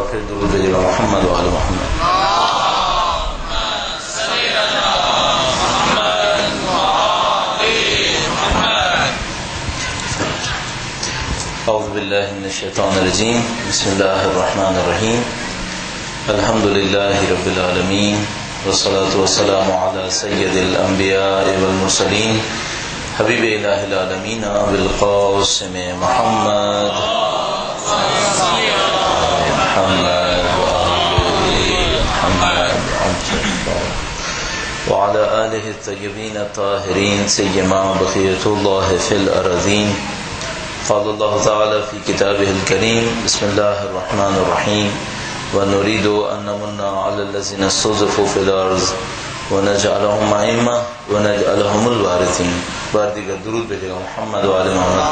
پھر درود بھیجے گا محمد و آل محمد. اعوذ باللہ من الشیطان الرجیم. بسم اللہ الرحمن الرحیم. الحمد للہ رب العالمین والصلاة والسلام علی سید الانبیاء والمرسلین حبیب الہ العالمین بالقاسم محمد وعلى آله الطيبين الطاهرين سيما بقية الله في الأراضين. قال الله تعالى في كتابه الكريم بسم الله الرحمن الرحيم ونريد أن نمن على الذين استضعفوا في الأرض ونجعلهم أئمة ونجعلهم الوارثين. بار دیگر درود بھیجے گا محمد و آل محمد.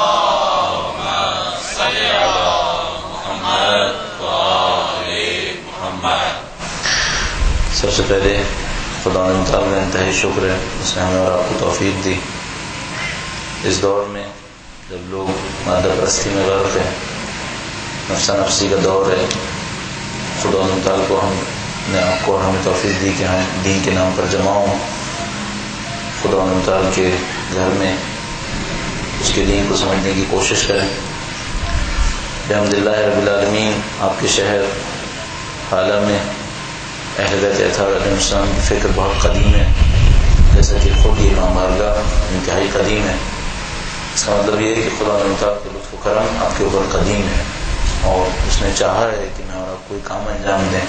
سب سے پہلے خدا تعالیٰ کا انتہائی شکر ہے، اس نے ہمیں اور آپ کو توفیق دی. اس دور میں جب لوگ مادہ پرستی میں غرق ہیں، نفسا نفسی کا دور ہے، خدا تعالیٰ کو ہم نے آپ کو اور ہمیں توفیق دی کہ ہم دین کے نام پر جمع ہوں، خدا تعالیٰ کے گھر میں اس کے دین کو سمجھنے کی کوشش کریں. الحمدللہ رب العالمین. آپ کے شہر حالہ میں اہل بیت اطہار علیہ السلام کی فکر بہت قدیم ہے، جیسا کہ خود یہ امام بارگاہ انتہائی قدیم ہے. اس کا مطلب یہ ہے کہ خدا تعالیٰ کے لطف و کرم آپ کے اوپر قدیم ہے اور اس نے چاہا ہے کہ میں اور آپ کوئی کام انجام دیں.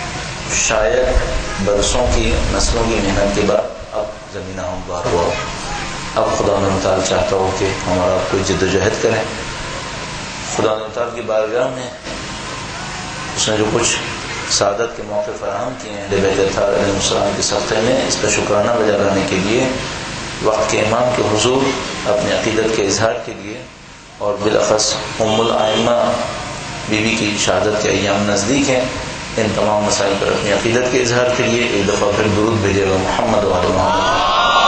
شاید برسوں کی نسلوں کی محنت کے بعد اب زمین ہموار ہوا، اب خدا تعالیٰ چاہتا ہو کہ ہم اور آپ کوئی جد و جہد کریں. خدا تعالیٰ کی بارگاہ میں اس نے جو کچھ سعادت کے موقع فراہم کیے ہیں اہل بیت اطہار علیہ السلام کے صدقے میں، اس کا شکرانہ بجا لانے کے لیے، وقت کے امام کے حضور اپنے عقیدت کے اظہار کے لیے، اور بالاخص ام الائمہ بی بی کی شہادت کے ایام نزدیک ہیں، ان تمام مسائل پر اپنی عقیدت کے اظہار کے لیے ایک دفعہ پھر درود بھیجے گا محمد و آل محمد.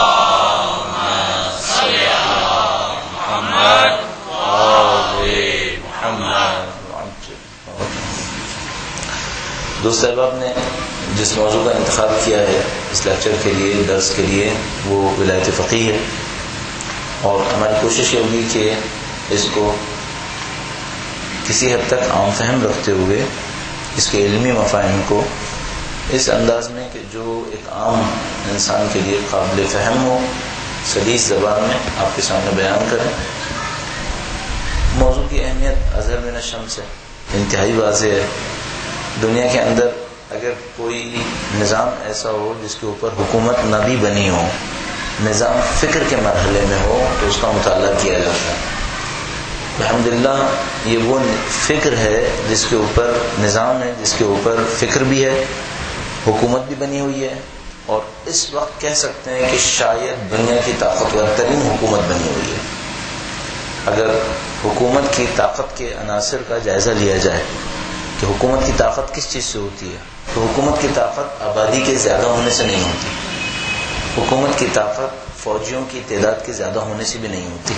دوست احباب نے جس موضوع کا انتخاب کیا ہے اس لیکچر کے لیے، درس کے لیے، وہ ولایت فقیہ ہے، اور ہماری کوشش یہ ہوگی کہ اس کو کسی حد تک عام فہم رکھتے ہوئے اس کے علمی مفاہیم کو اس انداز میں کہ جو ایک عام انسان کے لیے قابل فہم ہو، سلیس زبان میں آپ کے سامنے بیان کریں. موضوع کی اہمیت اظہر من الشمس ہے، انتہائی واضح ہے. دنیا کے اندر اگر کوئی نظام ایسا ہو جس کے اوپر حکومت نہ بھی بنی ہو، نظام فکر کے مرحلے میں ہو، تو اس کا مطالعہ کیا جاتا ہے. الحمدللہ یہ وہ فکر ہے جس کے اوپر نظام ہے، جس کے اوپر فکر بھی ہے، حکومت بھی بنی ہوئی ہے، اور اس وقت کہہ سکتے ہیں کہ شاید دنیا کی طاقتور ترین حکومت بنی ہوئی ہے. اگر حکومت کی طاقت کے عناصر کا جائزہ لیا جائے کہ حکومت کی طاقت کس چیز سے ہوتی ہے، تو حکومت کی طاقت آبادی کے زیادہ ہونے سے نہیں ہوتی، حکومت کی طاقت فوجیوں کی تعداد کے زیادہ ہونے سے بھی نہیں ہوتی.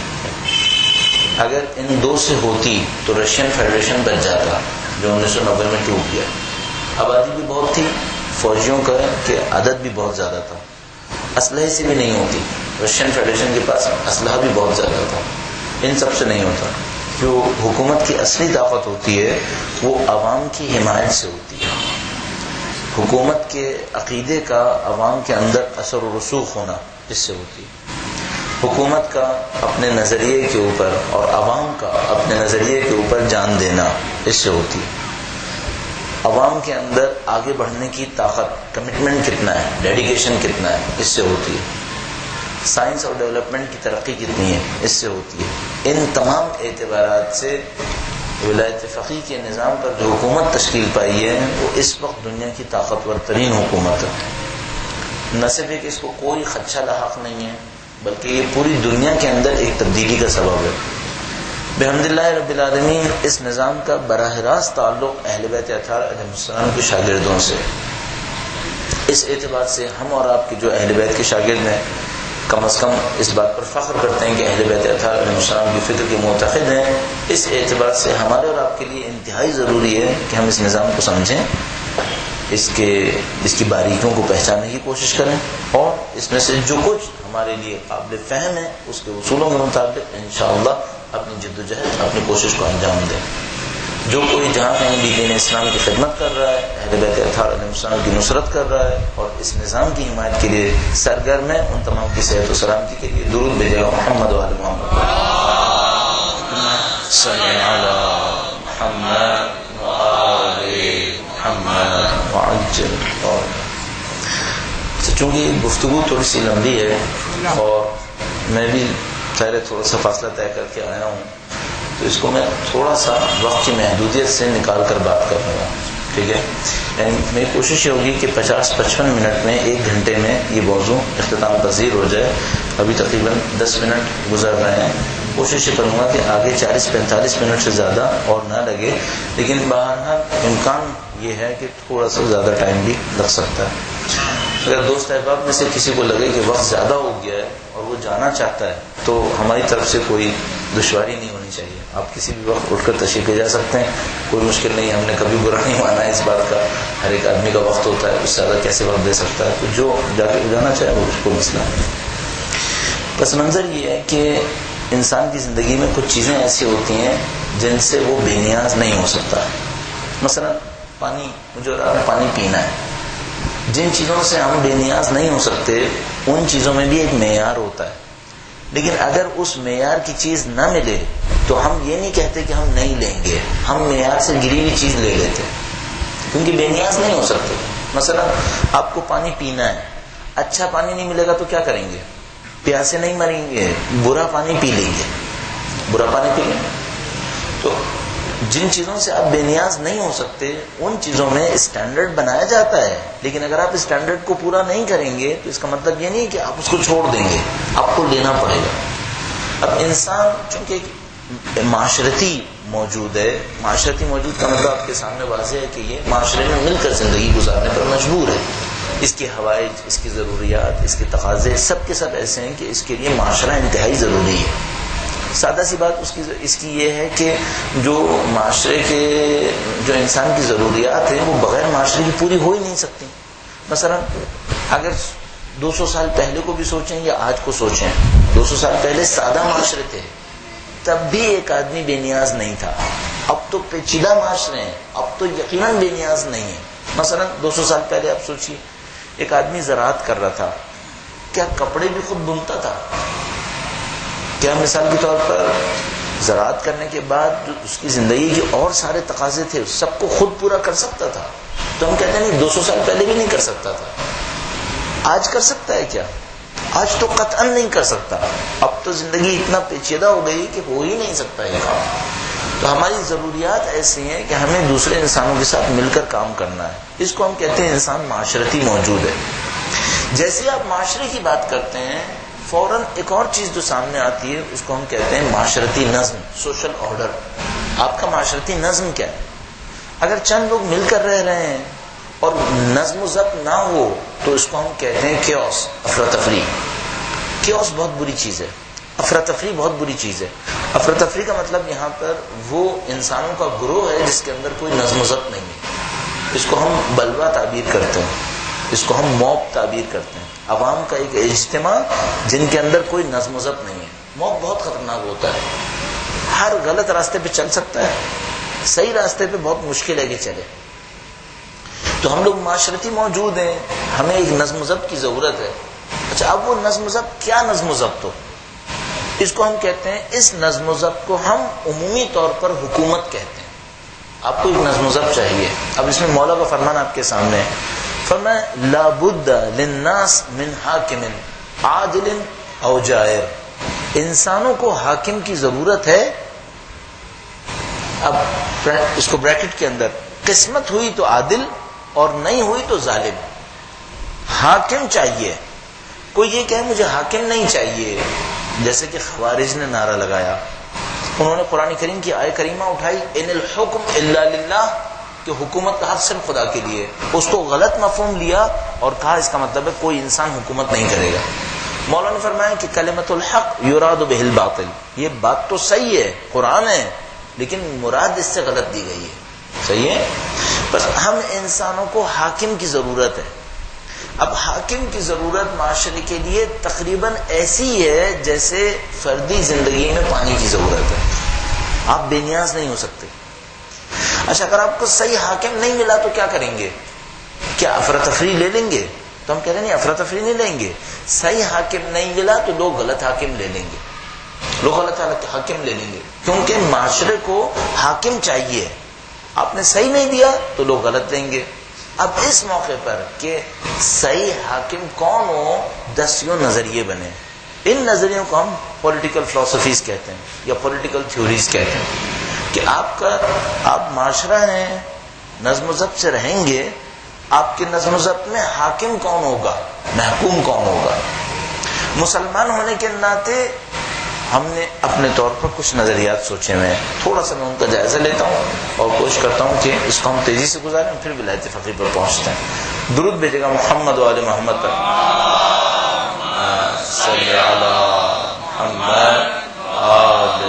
اگر ان دو سے ہوتی تو رشین فیڈریشن بچ جاتا، جو 1990 میں ٹوٹ گیا. آبادی بھی بہت تھی، فوجیوں کا کہ عدد بھی بہت زیادہ تھا، اسلحے سے بھی نہیں ہوتی. رشین فیڈریشن کے پاس اسلحہ بھی بہت زیادہ تھا، ان سب سے نہیں ہوتا. جو حکومت کی اصلی طاقت ہوتی ہے وہ عوام کی حمایت سے ہوتی ہے. حکومت کے عقیدے کا عوام کے اندر اثر و رسوخ ہونا اس سے ہوتی ہے. حکومت کا اپنے نظریے کے اوپر اور عوام کا اپنے نظریے کے اوپر جان دینا اس سے ہوتی ہے. عوام کے اندر آگے بڑھنے کی طاقت، کمٹمنٹ کتنا ہے، ڈیڈیکیشن کتنا ہے، اس سے ہوتی ہے. سائنس اور ڈیولپمنٹ کی ترقی کتنی ہے، اس سے ہوتی ہے. ان تمام اعتبارات سے ولایت فقیہ کے نظام پر جو حکومت تشکیل پائی ہے وہ اس وقت دنیا کی طاقتور ترین حکومت ہے. نہ صرف کہ اس کو کوئی خدشہ لاحق نہیں ہے، بلکہ یہ پوری دنیا کے اندر ایک تبدیلی کا سبب ہے. بحمدللہ رب العالمین اس نظام کا براہ راست تعلق اہل بیت اطہار علیہ السلام کے شاگردوں سے. اس اعتبار سے ہم اور آپ کے جو اہل بیت کے شاگرد ہیں کم از کم اس بات پر فخر کرتے ہیں کہ اہل بیت اطہار علیہ السلام کی فکر کے معتقد ہیں. اس اعتبار سے ہمارے اور آپ کے لیے انتہائی ضروری ہے کہ ہم اس نظام کو سمجھیں, اس کی باریکیوں کو پہچاننے کی کوشش کریں, اور اس میں سے جو کچھ ہمارے لیے قابل فہم ہے اس کے اصولوں کے مطابق انشاءاللہ اپنی جد و جہد, اپنی کوشش کو انجام دیں. جو کوئی جہاں کہیں بھی دین اسلام کی خدمت کر رہا ہے, اہل بیت اطہار علیہ السلام کی نصرت کر رہا ہے اور اس نظام کی حمایت کے لیے سرگرم ہے, ان تمام کی صحت و سلامتی کے لیے درود بھیجے گا محمد و آل محمد صلی علی محمد و آل محمد وعجل. اور چونکہ گفتگو تھوڑی سی لمبی ہے اور میں بھی پہلے تھوڑا سا فاصلہ طے کر کے آیا ہوں, تو اس کو میں تھوڑا سا وقت کی محدودیت سے نکال کر بات کروں گا, ٹھیک ہے. یعنی میری کوشش یہ ہوگی کہ 50-55 منٹ میں 1 گھنٹے میں یہ موضوع اختتام پذیر ہو جائے. ابھی تقریباً 10 منٹ گزر رہے ہیں, کوشش یہ کروں گا کہ آگے 40-45 منٹ سے زیادہ اور نہ لگے, لیکن بہرحال امکان یہ ہے کہ تھوڑا سا زیادہ ٹائم بھی لگ سکتا ہے. اگر دوست احباب میں سے کسی کو لگے کہ وقت زیادہ ہو گیا ہے اور وہ جانا چاہتا ہے تو ہماری طرف سے کوئی دشواری نہیں ہونی چاہیے. آپ کسی بھی وقت اٹھ کر تشریف لے جا سکتے ہیں, کوئی مشکل نہیں. ہم نے کبھی برا نہیں مانا ہے اس بات کا, ہر ایک آدمی کا وقت ہوتا ہے, اس سے زیادہ کیسے وقت دے سکتا ہے, تو جو جا کے جانا چاہے وہ اس کو مسئلہ نہیں. پس منظر یہ ہے کہ انسان کی زندگی میں کچھ چیزیں ایسی ہوتی ہیں جن سے وہ بے نیاز نہیں ہو سکتا. مثلا پانی, مجھے پانی پینا ہے. جن چیزوں سے ہم بے نیاز نہیں ہو سکتے ان چیزوں میں بھی ایک معیار ہوتا ہے, لیکن اگر اس معیار کی چیز نہ ملے تو ہم یہ نہیں کہتے کہ ہم نہیں لیں گے, ہم معیار سے گری ہوئی چیز لے لیتے, کیونکہ بے نیاز نہیں ہو سکتے. مثلا آپ کو پانی پینا ہے, اچھا پانی نہیں ملے گا تو کیا کریں گے؟ پیاسے نہیں مریں گے, برا پانی پی لیں گے, برا پانی پی لیں گے. تو جن چیزوں سے آپ بے نیاز نہیں ہو سکتے ان چیزوں میں اسٹینڈرڈ بنایا جاتا ہے, لیکن اگر آپ اسٹینڈرڈ کو پورا نہیں کریں گے تو اس کا مطلب یہ نہیں کہ آپ اس کو چھوڑ دیں گے, آپ کو لینا پڑے گا. اب انسان چونکہ معاشرتی موجود ہے, معاشرتی موجود کا مطلب آپ کے سامنے واضح ہے کہ یہ معاشرے میں مل کر زندگی گزارنے پر مجبور ہے. اس کی حوائج, اس کی ضروریات, اس کے تقاضے سب کے سب ایسے ہیں کہ اس کے لیے معاشرہ انتہائی ضروری ہے. سادہ سی بات اس کی یہ ہے کہ جو معاشرے کے جو انسان کی ضروریات ہیں وہ بغیر معاشرے کی پوری ہو ہی نہیں سکتی. مثلا اگر 200 سال پہلے کو بھی سوچیں یا آج کو سوچیں, 200 سال پہلے سادہ معاشرے تھے, تب بھی ایک آدمی بے نیاز نہیں تھا. اب تو پیچیدہ معاشرے ہیں, اب تو یقیناً بے نیاز نہیں ہے. مثلا 200 سال پہلے آپ سوچیے, ایک آدمی زراعت کر رہا تھا, کیا کپڑے بھی خود بنتا تھا؟ کیا مثال کے طور پر زراعت کرنے کے بعد جو اس کی زندگی کے اور سارے تقاضے تھے سب کو خود پورا کر سکتا تھا؟ تو ہم کہتے ہیں نہیں, 200 سال پہلے بھی نہیں کر سکتا تھا. آج کر سکتا ہے کیا؟ آج تو قطعاً نہیں کر سکتا. اب تو زندگی اتنا پیچیدہ ہو گئی کہ ہو ہی نہیں سکتا یہ کام. تو ہماری ضروریات ایسی ہیں کہ ہمیں دوسرے انسانوں کے ساتھ مل کر کام کرنا ہے. اس کو ہم کہتے ہیں انسان معاشرتی موجود ہے. جیسے آپ معاشرے کی بات کرتے ہیں فوراً ایک اور چیز جو سامنے آتی ہے اس کو ہم کہتے ہیں معاشرتی نظم, سوشل آرڈر. آپ کا معاشرتی نظم کیا ہے؟ اگر چند لوگ مل کر رہ رہے ہیں اور نظم و ضبط نہ ہو تو اس کو ہم کہتے ہیں کیوس, افراتفری. کیوس بہت بری چیز ہے, افراتفری بہت بری چیز ہے. افراتفری کا مطلب یہاں پر وہ انسانوں کا گروہ ہے جس کے اندر کوئی نظم و ضبط نہیں ہے. اس کو ہم بلوا تعبیر کرتے ہیں, اس کو ہم موب تعبیر کرتے ہیں. عوام کا ایک اجتماع جن کے اندر کوئی نظم و ضبط نہیں ہے. موب بہت خطرناک ہوتا ہے, ہر غلط راستے پہ چل سکتا ہے, صحیح راستے پہ بہت مشکل ہے کہ چلے. تو ہم لوگ معاشرتی موجود ہیں, ہمیں ایک نظم و ضبط کی ضرورت ہے. اچھا, اب وہ نظم و ضبط کیا نظم و ضبط ہو؟ اس کو ہم کہتے ہیں, اس نظم و ضبط کو ہم عمومی طور پر حکومت کہتے ہیں. آپ کو ایک نظم و ضبط چاہیے. اب اس میں مولا کا فرمان آپ کے سامنے ہے, فرمایا لا بد للناس من حاکم عادل او جائر. انسانوں کو حاکم کی ضرورت ہے. اب اس کو بریکٹ کے اندر, قسمت ہوئی تو عادل اور نہیں ہوئی تو ظالم. حاکم چاہیے. کوئی یہ کہے مجھے حاکم نہیں چاہیے, جیسے کہ خوارج نے نعرہ لگایا, انہوں نے قرآن کریم کی آیت کریمہ اٹھائی ان الحکم الا للہ, کہ حکومت کا حق صرف خدا کے لیے. اس کو غلط مفہوم لیا اور کہا اس کا مطلب ہے کوئی انسان حکومت نہیں کرے گا. مولا نے فرمایا کہ کلمۃ الحق یراد بہ الباطل، یہ بات تو صحیح ہے، قرآن ہے، لیکن مراد اس سے غلط دی گئی ہے، صحیح ہے، بس ہم انسانوں کو حاکم کی ضرورت ہے۔ اب حاکم کی ضرورت معاشرے کے لیے تقریباً ایسی ہے جیسے فردی زندگی میں پانی کی ضرورت ہے، آپ بے نیاز نہیں ہو سکتے۔ اچھا، اگر آپ کو صحیح حاکم نہیں ملا تو کیا کریں گے؟ کیا افراتفری لے لیں گے؟ تو ہم کہہ رہے ہیں نہیں، افراتفری نہیں لیں گے، صحیح حاکم نہیں ملا تو لوگ غلط حاکم لے لیں گے، لوگ غلط حاکم لے لیں گے، کیونکہ معاشرے کو حاکم چاہیے، آپ نے صحیح نہیں دیا تو لوگ غلط لیں گے۔ اب اس موقع پر کہ صحیح حاکم کون ہو، دسیوں نظریے بنے، ان نظریوں کو ہم پولیٹیکل فلسفیز کہتے ہیں یا پولیٹیکل تھیوریز کہتے ہیں کہ آپ معاشرہ ہیں، نظم و ضبط سے رہیں گے، آپ کے نظم و ضبط میں حاکم کون ہوگا، محکوم کون ہوگا۔ مسلمان ہونے کے ناطے ہم نے اپنے طور پر کچھ نظریات سوچے ہوئے ہیں، تھوڑا سا میں ان کا جائزہ لیتا ہوں اور کوشش کرتا ہوں کہ اس کو ہم تیزی سے گزاریں، پھر ولایت فقیہ پر پہنچتے ہیں۔ درود بھیجے گا محمد و آل محمد پر، صلی علی محمد آل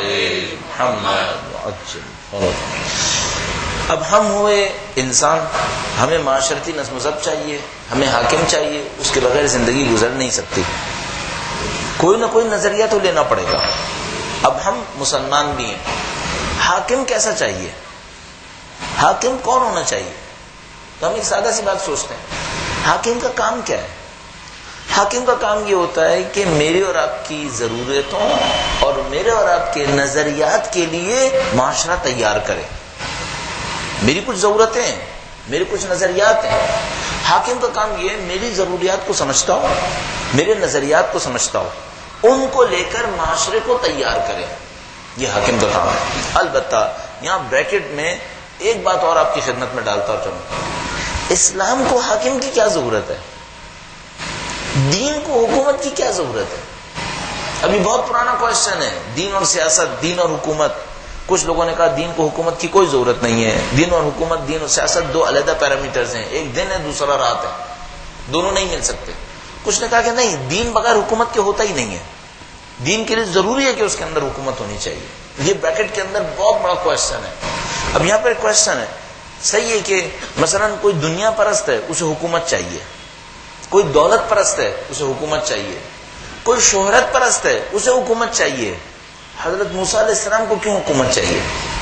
محمد۔ اب ہم ہوئے انسان، ہمیں معاشرتی نظم و ضبط چاہیے، ہمیں حاکم چاہیے، اس کے بغیر زندگی گزر نہیں سکتی، کوئی نہ کوئی نظریہ تو لینا پڑے گا۔ اب ہم مسلمان بھی ہیں، حاکم کیسا چاہیے، حاکم کون ہونا چاہیے؟ تو ہم ایک سادہ سی بات سوچتے ہیں، حاکم کا کام کیا ہے؟ حاکم کا کام یہ ہوتا ہے کہ میری اور آپ کی ضرورتوں اور میرے اور آپ کے نظریات کے لیے معاشرہ تیار کرے۔ میری کچھ ضرورتیں ہیں، میرے کچھ نظریات ہیں، حاکم کا کام یہ ہے میری ضروریات کو سمجھتا ہو، میرے نظریات کو سمجھتا ہو، ان کو لے کر معاشرے کو تیار کرے، یہ حاکم کا کام ہے۔ البتہ یہاں بریکٹ میں ایک بات اور آپ کی خدمت میں ڈالتا ہوں، چلو، اسلام کو حاکم کی کیا ضرورت ہے؟ دین کو حکومت کی کیا ضرورت ہے؟ ابھی بہت پرانا کوشچن ہے، دین اور سیاست، دین اور حکومت۔ کچھ لوگوں نے کہا دین کو حکومت کی کوئی ضرورت نہیں ہے، دین اور حکومت، دین اور سیاست دو علیحدہ پیرامیٹرز ہیں، ایک دن ہے دوسرا رات ہے، دونوں نہیں مل سکتے۔ کچھ نے کہا کہ نہیں، دین بغیر حکومت کے ہوتا ہی نہیں ہے، دین کے لیے ضروری ہے کہ اس کے اندر حکومت ہونی چاہیے۔ یہ بریکٹ کے اندر بہت بڑا کوشچن ہے۔ اب یہاں پر ایک کوشچن ہے، صحیح ہے کہ مثلا کوئی دنیا پرست ہے، اسے حکومت چاہیے، کوئی دولت پرست ہے، اسے حکومت چاہیے، کوئی شہرت پرست ہے، اسے حکومت چاہیے۔ حضرت موسیٰ علیہ السلام کو کیوں حکومت چاہیے؟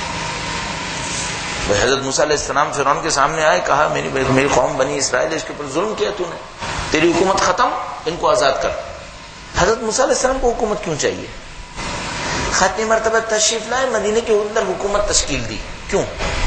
حضرت موسیٰ علیہ السلام فرعون کے سامنے آئے، کہا میری قوم بنی اسرائیل ہے، اس کے اوپر ظلم کیا تو نے، تیری حکومت ختم، ان کو آزاد کر۔ حضرت موسیٰ علیہ السلام کو حکومت کیوں چاہیے؟ خاتمی مرتبہ تشریف لائے، مدینے کے اندر حکومت تشکیل دی، کیوں؟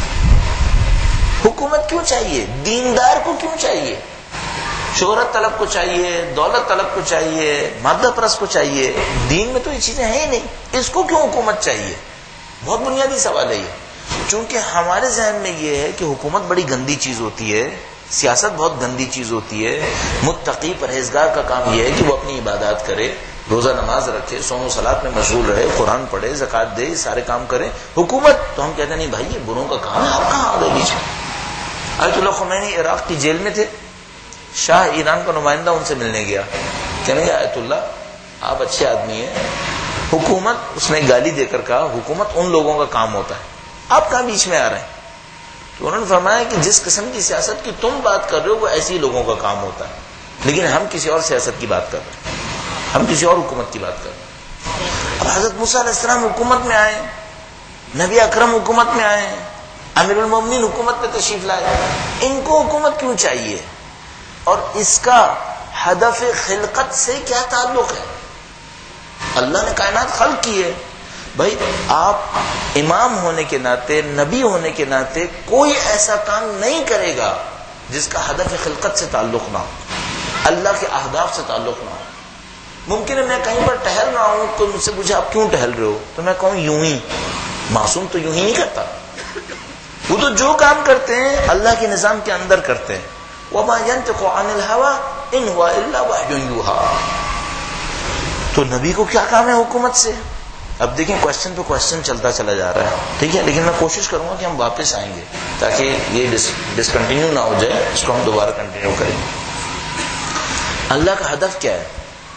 حکومت کیوں چاہیے؟ دیندار کو کیوں چاہیے؟ شہرت طلب کو چاہیے، دولت طلب کو چاہیے، مادہ پرست کو چاہیے، دین میں تو یہ چیزیں ہیں ہی نہیں، اس کو کیوں حکومت چاہیے؟ بہت بنیادی سوال ہے یہ، چونکہ ہمارے ذہن میں یہ ہے کہ حکومت بڑی گندی چیز ہوتی ہے، سیاست بہت گندی چیز ہوتی ہے، متقی پرہیزگار کا کام یہ ہے کہ وہ اپنی عبادات کرے، روزہ نماز رکھے، صوم و صلاۃ میں مشغول رہے، قرآن پڑھے، زکوٰۃ دے، سارے کام کرے۔ حکومت تو ہم کہتے ہیں نہیں بھائی، یہ بروں کا کام ہے، آپ کہاں آ گئے بیچ میں؟ آیت اللہ خمینی عراق کی جیل میں تھے، شاہ ایران کا نمائندہ ان سے ملنے گیا، کہنے گیا آیت اللہ آپ اچھے آدمی ہیں، حکومت، اس نے گالی دے کر کہا حکومت ان لوگوں کا کام ہوتا ہے، آپ کہاں بیچ میں آ رہے ہیں؟ تو انہوں نے فرمایا کہ جس قسم کی سیاست کی تم بات کر رہے ہو وہ ایسے ہی لوگوں کا کام ہوتا ہے، لیکن ہم کسی اور سیاست کی بات کر رہے ہیں، ہم کسی اور حکومت کی بات کر رہے ہیں۔ اب حضرت موسیٰ علیہ السلام حکومت میں آئے، نبی اکرم حکومت میں آئے، امیر المومنین حکومت میں تشریف لائے، ان کو حکومت کیوں چاہیے اور اس کا ہدف خلقت سے کیا تعلق ہے؟ اللہ نے کائنات خلق کی ہے، بھائی آپ امام ہونے کے ناطے، نبی ہونے کے ناطے کوئی ایسا کام نہیں کرے گا جس کا ہدف خلقت سے تعلق نہ ہو، اللہ کے اہداف سے تعلق نہ ہو۔ ممکن ہے میں کہیں پر ٹہل رہا ہوں، کوئی مجھ سے پوچھے آپ کیوں ٹہل رہے ہو، تو میں کہوں یوں ہی، معصوم تو یوں ہی نہیں کرتا، وہ تو جو کام کرتے ہیں اللہ کے نظام کے اندر کرتے ہیں۔ وَمَا يَنْتِقُ عَنِ الْهَوَىٰ إِنْ هُوَ إِلَّا وَحْيٌ يُوحَىٰ۔ تو نبی کو کیا کام ہے حکومت سے؟ اب دیکھیں کوشچن پہ کوشچن چلتا چلا جا رہا ہے، ٹھیک ہے، لیکن میں کوشش کروں گا کہ ہم واپس آئیں گے تاکہ یہ ڈسکنٹینیو نہ ہو جائے، اس کو ہم دوبارہ کنٹینیو کریں گے۔ اللہ کا ہدف کیا ہے؟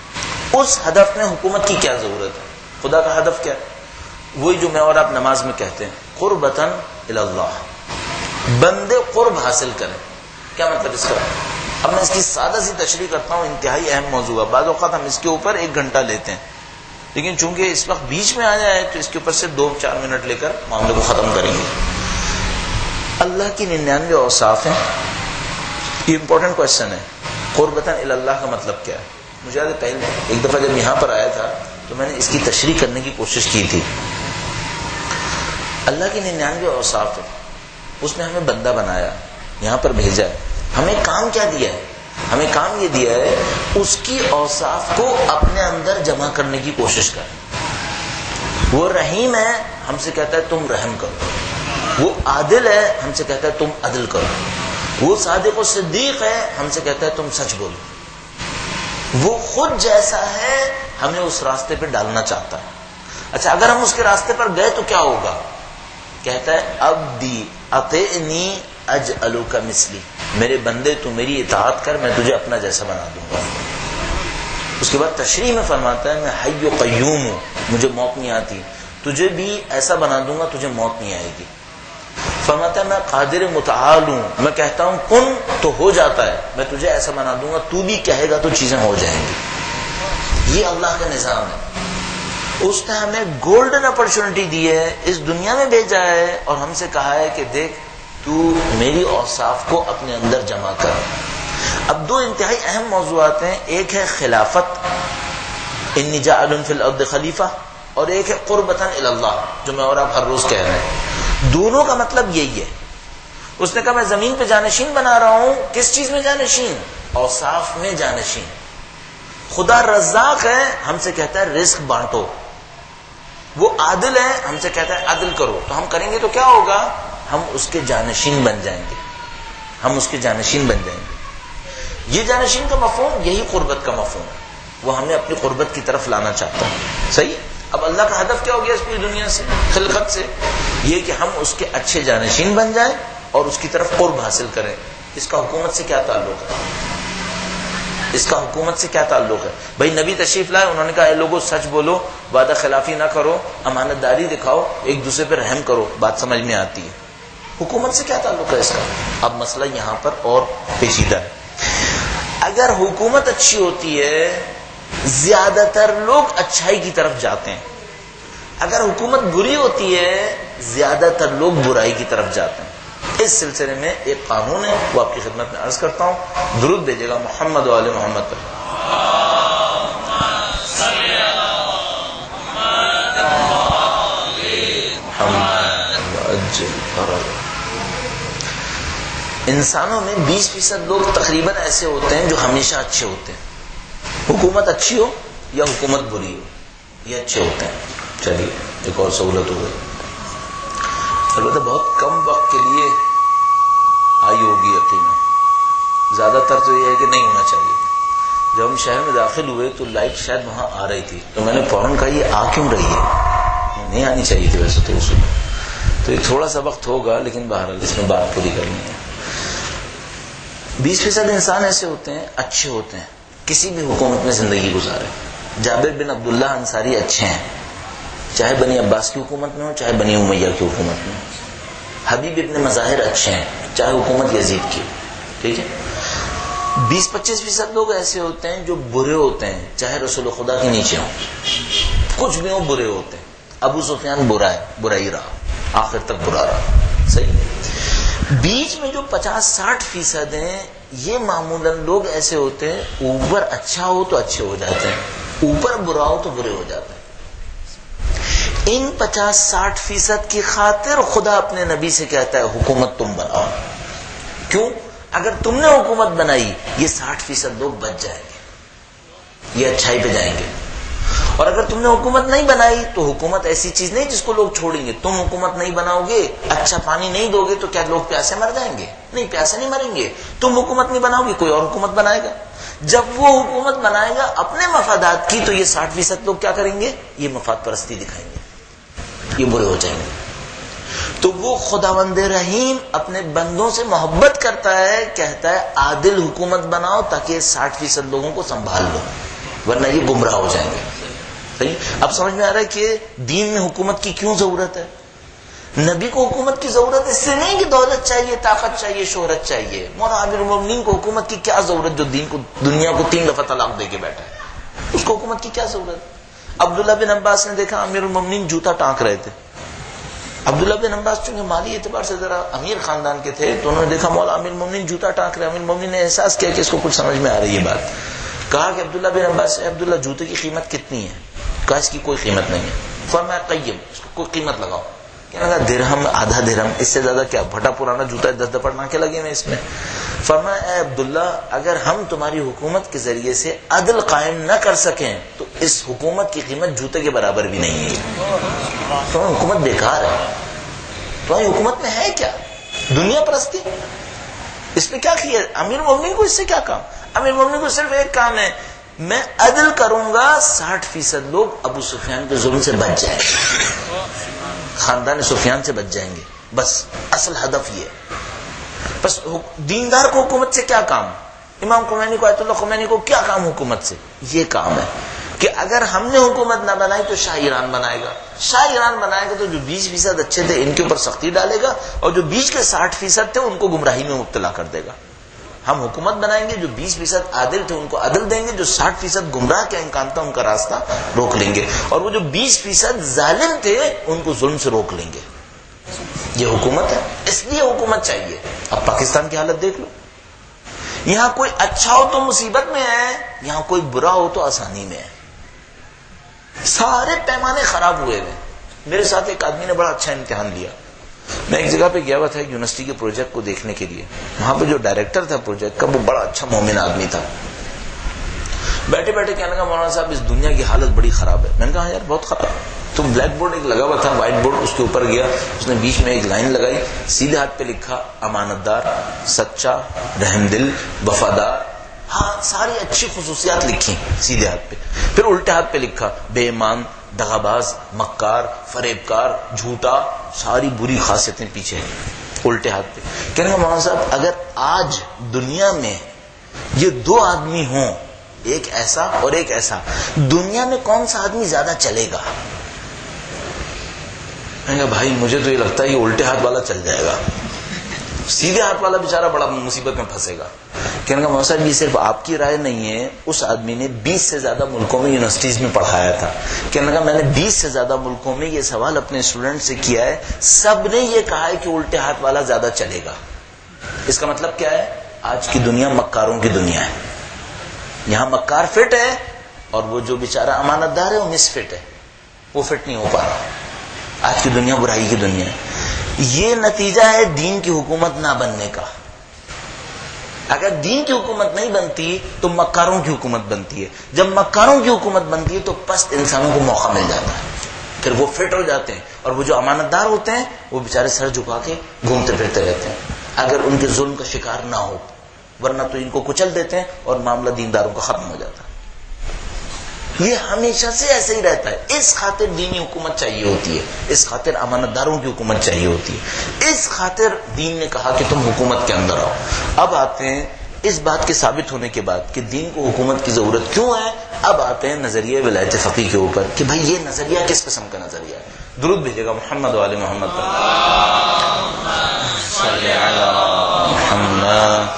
اس ہدف میں حکومت کی کیا ضرورت ہے؟ خدا کا ہدف کیا ہے؟ وہی جو میں اور آپ نماز میں کہتے ہیں، قربتاً الی اللہ، بندے قرب حاصل کریں. کیا مطلب اس کا؟ اب میں اس کی سادہ سی تشریح کرتا ہوں، انتہائی اہم موضوع ہے. بعض اوقات ہم اس کے اوپر 1 گھنٹہ لیتے ہیں، لیکن چونکہ اس وقت بیچ میں آ جائے تو اس کے اوپر سے 2-4 منٹ لے کر معاملے کو ختم کریں گے. اللہ کی 99 اوصاف ہیں. یہ امپورٹنٹ کوشچن ہے. قربتاً الی اللہ کا مطلب کیا ہے؟ مجھے یاد ہے پہلے ایک دفعہ جب یہاں پر آیا تھا تو میں نے اس کی تشریح کرنے کی کوشش کی تھی. اللہ کی 99 اوصاف ہے، اس نے ہمیں بندہ بنایا، یہاں پر بھیجا ہے. ہمیں کام کیا دیا ہے؟ ہمیں کام یہ دیا ہے اس کی اوصاف کو اپنے اندر جمع کرنے کی کوشش کر. وہ رحیم ہے، ہم سے کہتا ہے تم رحم کرو. وہ عادل ہے، ہم سے کہتا ہے تم عدل کرو. وہ صادق و صدیق ہے، ہم سے کہتا ہے تم سچ بولو. وہ خود جیسا ہے، ہمیں اس راستے پہ ڈالنا چاہتا ہے. اچھا، اگر ہم اس کے راستے پر گئے تو کیا ہوگا؟ کہتا ہے عبدی اطیعنی اجعلک مثلی، میرے بندے تو میری اطاعت کر، میں تجھے اپنا جیسا بنا دوں گا. اس کے بعد تشریح میں فرماتا ہے میں حی و قیوم ہوں، مجھے موت نہیں آتی، تجھے بھی ایسا بنا دوں گا تجھے موت نہیں آئے گی. فرماتا ہے میں قادر متعال ہوں، میں کہتا ہوں کن تو ہو جاتا ہے، میں تجھے ایسا بنا دوں گا تو بھی کہے گا تو چیزیں ہو جائیں گی. یہ اللہ کا نظام ہے. اس نے ہمیں گولڈن اپرچونٹی دی ہے، اس دنیا میں بھیجا ہے اور ہم سے کہا ہے کہ دیکھ تو میری اوصاف کو اپنے اندر جمع کر. اب 2 انتہائی اہم موضوعات ہیں، ایک ہے خلافت، انی جاعل فی الارض خلیفہ، اور ایک ہے قربتاً الی اللہ، جو میں اور آپ ہر روز کہہ رہے ہیں. دونوں کا مطلب یہی ہے. اس نے کہا میں زمین پہ جانشین بنا رہا ہوں. کس چیز میں جانشین؟ اوصاف میں جانشین. خدا رزاق ہے، ہم سے کہتا ہے رزق بانٹو. وہ عادل ہے، ہم سے کہتا ہے عدل کرو. تو ہم کریں گے تو کیا ہوگا؟ ہم اس کے جانشین بن جائیں گے. ہم اس کے جانشین بن جائیں گے. یہ جانشین کا مفہوم یہی قربت کا مفہوم ہے. وہ ہمیں اپنی قربت کی طرف لانا چاہتا ہے. صحیح. اب اللہ کا ہدف کیا ہو گیا اس پوری دنیا سے، خلقت سے؟ یہ کہ ہم اس کے اچھے جانشین بن جائیں اور اس کی طرف قرب حاصل کریں. اس کا حکومت سے کیا تعلق ہے؟ اس کا حکومت سے کیا تعلق ہے؟ بھائی نبی تشریف لائے، انہوں نے کہا اے لوگوں سچ بولو، وعدہ خلافی نہ کرو، امانت داری دکھاؤ، ایک دوسرے پہ رحم کرو. بات سمجھ میں آتی ہے. حکومت سے کیا تعلق ہے اس کا؟ اب مسئلہ یہاں پر اور پیچیدہ ہے. اگر حکومت اچھی ہوتی ہے، زیادہ تر لوگ اچھائی کی طرف جاتے ہیں. اگر حکومت بری ہوتی ہے، زیادہ تر لوگ برائی کی طرف جاتے ہیں. اس سلسلے میں ایک قانون ہے، وہ آپ کی خدمت میں عرض کرتا ہوں. درود بھیجے گا محمد و آل محمد پر. انسانوں میں 20% لوگ تقریباً ایسے ہوتے ہیں جو ہمیشہ اچھے ہوتے ہیں. حکومت اچھی ہو یا حکومت بری ہو، یہ اچھے ہوتے ہیں. چلیے ایک اور سہولت ہو گئی. البتہ بہت کم وقت کے لیے آئی ہوگی یقیناً. زیادہ تر تو یہ ہے کہ نہیں ہونا چاہیے. جب ہم شہر میں داخل ہوئے تو لائٹ شاید وہاں آ رہی تھی، تو میں نے فوراً کہا یہ آ کیوں رہی ہے؟ نہیں آنی چاہیے تھی ویسے تو اصول. تو یہ تھوڑا سا وقت ہوگا، لیکن بہرحال اس میں بات پوری کرنی ہے. 20% انسان ایسے ہوتے ہیں اچھے ہوتے ہیں، کسی بھی حکومت میں زندگی گزارے. جابر بن عبداللہ انصاری اچھے ہیں، چاہے بنی عباس کی حکومت میں ہو چاہے بنی امیہ کی حکومت میں ہو. حبیب ابن مظاہر اچھے ہیں، چاہے حکومت یزید کی. ٹھیک ہے. 20-25% لوگ ایسے ہوتے ہیں جو برے ہوتے ہیں، چاہے رسول خدا کے نیچے ہوں، کچھ بھی ہو برے ہوتے ہیں. ابو سفیان برا ہے، برائی رہا، آخر تک برا رہا. صحیح. بیچ میں جو 50-60% ہیں، یہ معمولاً لوگ ایسے ہوتے ہیں اوپر اچھا ہو تو اچھے ہو جاتے ہیں، اوپر برا ہو تو برے ہو جاتے ہیں. ان 50-60% کی خاطر خدا اپنے نبی سے کہتا ہے حکومت تم بناؤ. کیوں؟ اگر تم نے حکومت بنائی یہ 60% لوگ بچ جائیں گے، یہ اچھائی پہ جائیں گے. اور اگر تم نے حکومت نہیں بنائی تو حکومت ایسی چیز نہیں جس کو لوگ چھوڑیں گے. تم حکومت نہیں بناؤ گے، اچھا پانی نہیں دو گے تو کیا لوگ پیاسے مر جائیں گے؟ نہیں، پیاسے نہیں مریں گے. تم حکومت نہیں بناؤ گے، کوئی اور حکومت بنائے گا. جب وہ حکومت بنائے گا اپنے مفادات کی تو یہ 60% لوگ کیا کریں گے؟ یہ مفاد پرستی دکھائیں گے، یہ برے ہو جائیں گے. تو وہ خداوند رحیم اپنے بندوں سے محبت کرتا ہے، کہتا ہے عادل حکومت بناؤ تاکہ 60% لوگوں کو سنبھال لو. ورنہ یہ گمراہ ہو جائیں گے. صحیح؟ اب سمجھ میں آ رہا ہے کہ دین میں حکومت کی کیوں ضرورت ہے. نبی کو حکومت کی ضرورت اس سے نہیں کہ دولت چاہیے، طاقت چاہیے، شہرت چاہیے. مولانا امیر المومنین کو حکومت کی کیا ضرورت جو دنیا کو 3 دفعہ طلاق دے کے بیٹھا ہے؟ اس کو حکومت کی کیا ضرورت؟ عبداللہ بن عباس نے دیکھا امیر المومنین جوتا ٹانک رہے تھے. عبداللہ بن عباس چونکہ مالی اعتبار سے ذرا امیر خاندان کے تھے تو انہوں نے دیکھا مولا امیر المومنین جوتا ٹانک رہے. امیر المومنین نے احساس کیا کہ اس کو کچھ سمجھ میں آ رہی ہے بات. کہا کہ عبداللہ بن عباس سے عبداللہ جوتے کی قیمت کتنی ہے؟ کہا اس کی کوئی قیمت نہیں ہے. فرمایا قیم، اس کو کوئی قیمت لگاؤ. کہنے لگا درہم، آدھا درہم، اس سے زیادہ کیا؟ پھٹا پرانا جوتا ہے، 10 دفعہ ٹانکے لگے ہوئے اس میں. فرمایا اے عبداللہ اگر ہم تمہاری حکومت کے ذریعے سے عدل قائم نہ کر سکیں تو اس حکومت کی قیمت جوتے کے برابر بھی نہیں ہے. تمہاری حکومت بیکار ہے. تمہاری حکومت میں ہے کیا؟ دنیا پرستی. اس میں کیا کیا؟ امیر المومنین کو اس سے کیا کام؟ امیر المومنین کو صرف ایک کام ہے، میں عدل کروں گا 60% لوگ ابو سفیان کے ظلم سے بچ جائیں گے، خاندان سفیان سے بچ جائیں گے. بس اصل ہدف یہ ہے. بس دیندار کو حکومت سے کیا کام؟ امام خمینی کو، آیت اللہ خمینی کو کیا کام حکومت سے؟ یہ کام ہے کہ اگر ہم نے حکومت نہ بنائی تو شاہ ایران بنائے گا. شاہ ایران بنائے گا تو جو 20% اچھے تھے ان کے اوپر سختی ڈالے گا، اور جو بیچ کے 60% تھے ان کو گمراہی میں مبتلا کر دے گا. ہم حکومت بنائیں گے، جو 20% عادل تھے ان کو عدل دیں گے، جو 60% گمراہ کے امکان تھا ان کا راستہ روک لیں گے، اور وہ جو 20% ظالم تھے ان کو ظلم سے روک لیں گے. یہ حکومت ہے. اس لیے حکومت چاہیے. اب پاکستان کی حالت دیکھ لو. یہاں کوئی اچھا ہو تو مصیبت میں ہے، یہاں کوئی برا ہو تو آسانی میں ہے. سارے پیمانے خراب ہوئے ہوئے. میرے ساتھ ایک آدمی نے بڑا اچھا امتحان لیا. میں ایک جگہ پہ گیا ہوا تھا یونیورسٹی کے پروجیکٹ کو دیکھنے کے لیے. وہاں پہ جو ڈائریکٹر تھا پروجیکٹ کا وہ بڑا اچھا مومن آدمی تھا. بیٹھے بیٹھے کہنے لگا مولانا صاحب اس دنیا کی حالت بڑی خراب ہے. میں نے کہا یار بہت خراب. تو بلیک بورڈ ایک لگا ہوا تھا، وائٹ بورڈ، اس کے اوپر گیا، اس نے بیچ میں ایک لائن لگائی، سیدھے ہاتھ پہ لکھا امانت دار، سچا، رحم دل، وفادار. ہاں ساری اچھی خصوصیات لکھی سیدھے ہاتھ پہ. پھر الٹے ہاتھ پہ لکھا بے ایمان، دغاباز، مکار، فریبکار، جھوٹا. ساری بری خاصیتیں پیچھے ہیں الٹے ہاتھ پہ. کہنے کا مولانا صاحب اگر آج دنیا میں یہ 2 آدمی ہوں، ایک ایسا اور ایک ایسا، دنیا میں کون سا آدمی زیادہ چلے گا؟ میں نے کہا بھائی مجھے تو یہ لگتا ہے یہ الٹے ہاتھ والا چل جائے گا، سیدھے ہاتھ والا بیچارہ بڑا مصیبت میں پھنسے گا. کہنے کا مولانا صاحب یہ صرف آپ کی رائے نہیں ہے، اس آدمی نے 20 سے زیادہ ملکوں میں یونیورسٹیز میں پڑھایا تھا. کہنے لگا میں نے 20 سے زیادہ ملکوں میں یہ سوال اپنے اسٹوڈنٹ سے کیا ہے، سب نے یہ کہا ہے کہ الٹے ہاتھ والا زیادہ چلے گا. اس کا مطلب کیا ہے؟ آج کی دنیا مکاروں کی دنیا ہے. یہاں مکار فٹ ہے اور وہ جو بیچارہ امانت دار ہے وہ مس فٹ ہے، وہ فٹ نہیں ہو پا رہا. آج کی دنیا برائی کی دنیا ہے. یہ نتیجہ ہے دین کی حکومت نہ بننے کا. اگر دین کی حکومت نہیں بنتی تو مکاروں کی حکومت بنتی ہے. جب مکاروں کی حکومت بنتی ہے تو پست انسانوں کو موقع مل جاتا ہے، پھر وہ فٹ ہو جاتے ہیں، اور وہ جو امانت دار ہوتے ہیں وہ بیچارے سر جھکا کے گھومتے پھرتے رہتے ہیں اگر ان کے ظلم کا شکار نہ ہو، ورنہ تو ان کو کچل دیتے ہیں اور معاملہ دینداروں کا ختم ہو جاتا ہے. یہ ہمیشہ سے ایسے ہی رہتا ہے. اس خاطر دینی حکومت چاہیے ہوتی ہے، اس خاطر امانت داروں کی حکومت چاہیے ہوتی ہے، اس خاطر دین نے کہا کہ تم حکومت کے اندر آؤ. اب آتے ہیں اس بات کے ثابت ہونے کے بعد کہ دین کو حکومت کی ضرورت کیوں ہے، اب آتے ہیں نظریہ ولایت فقیہ کے اوپر کہ بھائی یہ نظریہ کس قسم کا نظریہ ہے. درود بھیجے گا محمد و آل محمد. صلی علی محمد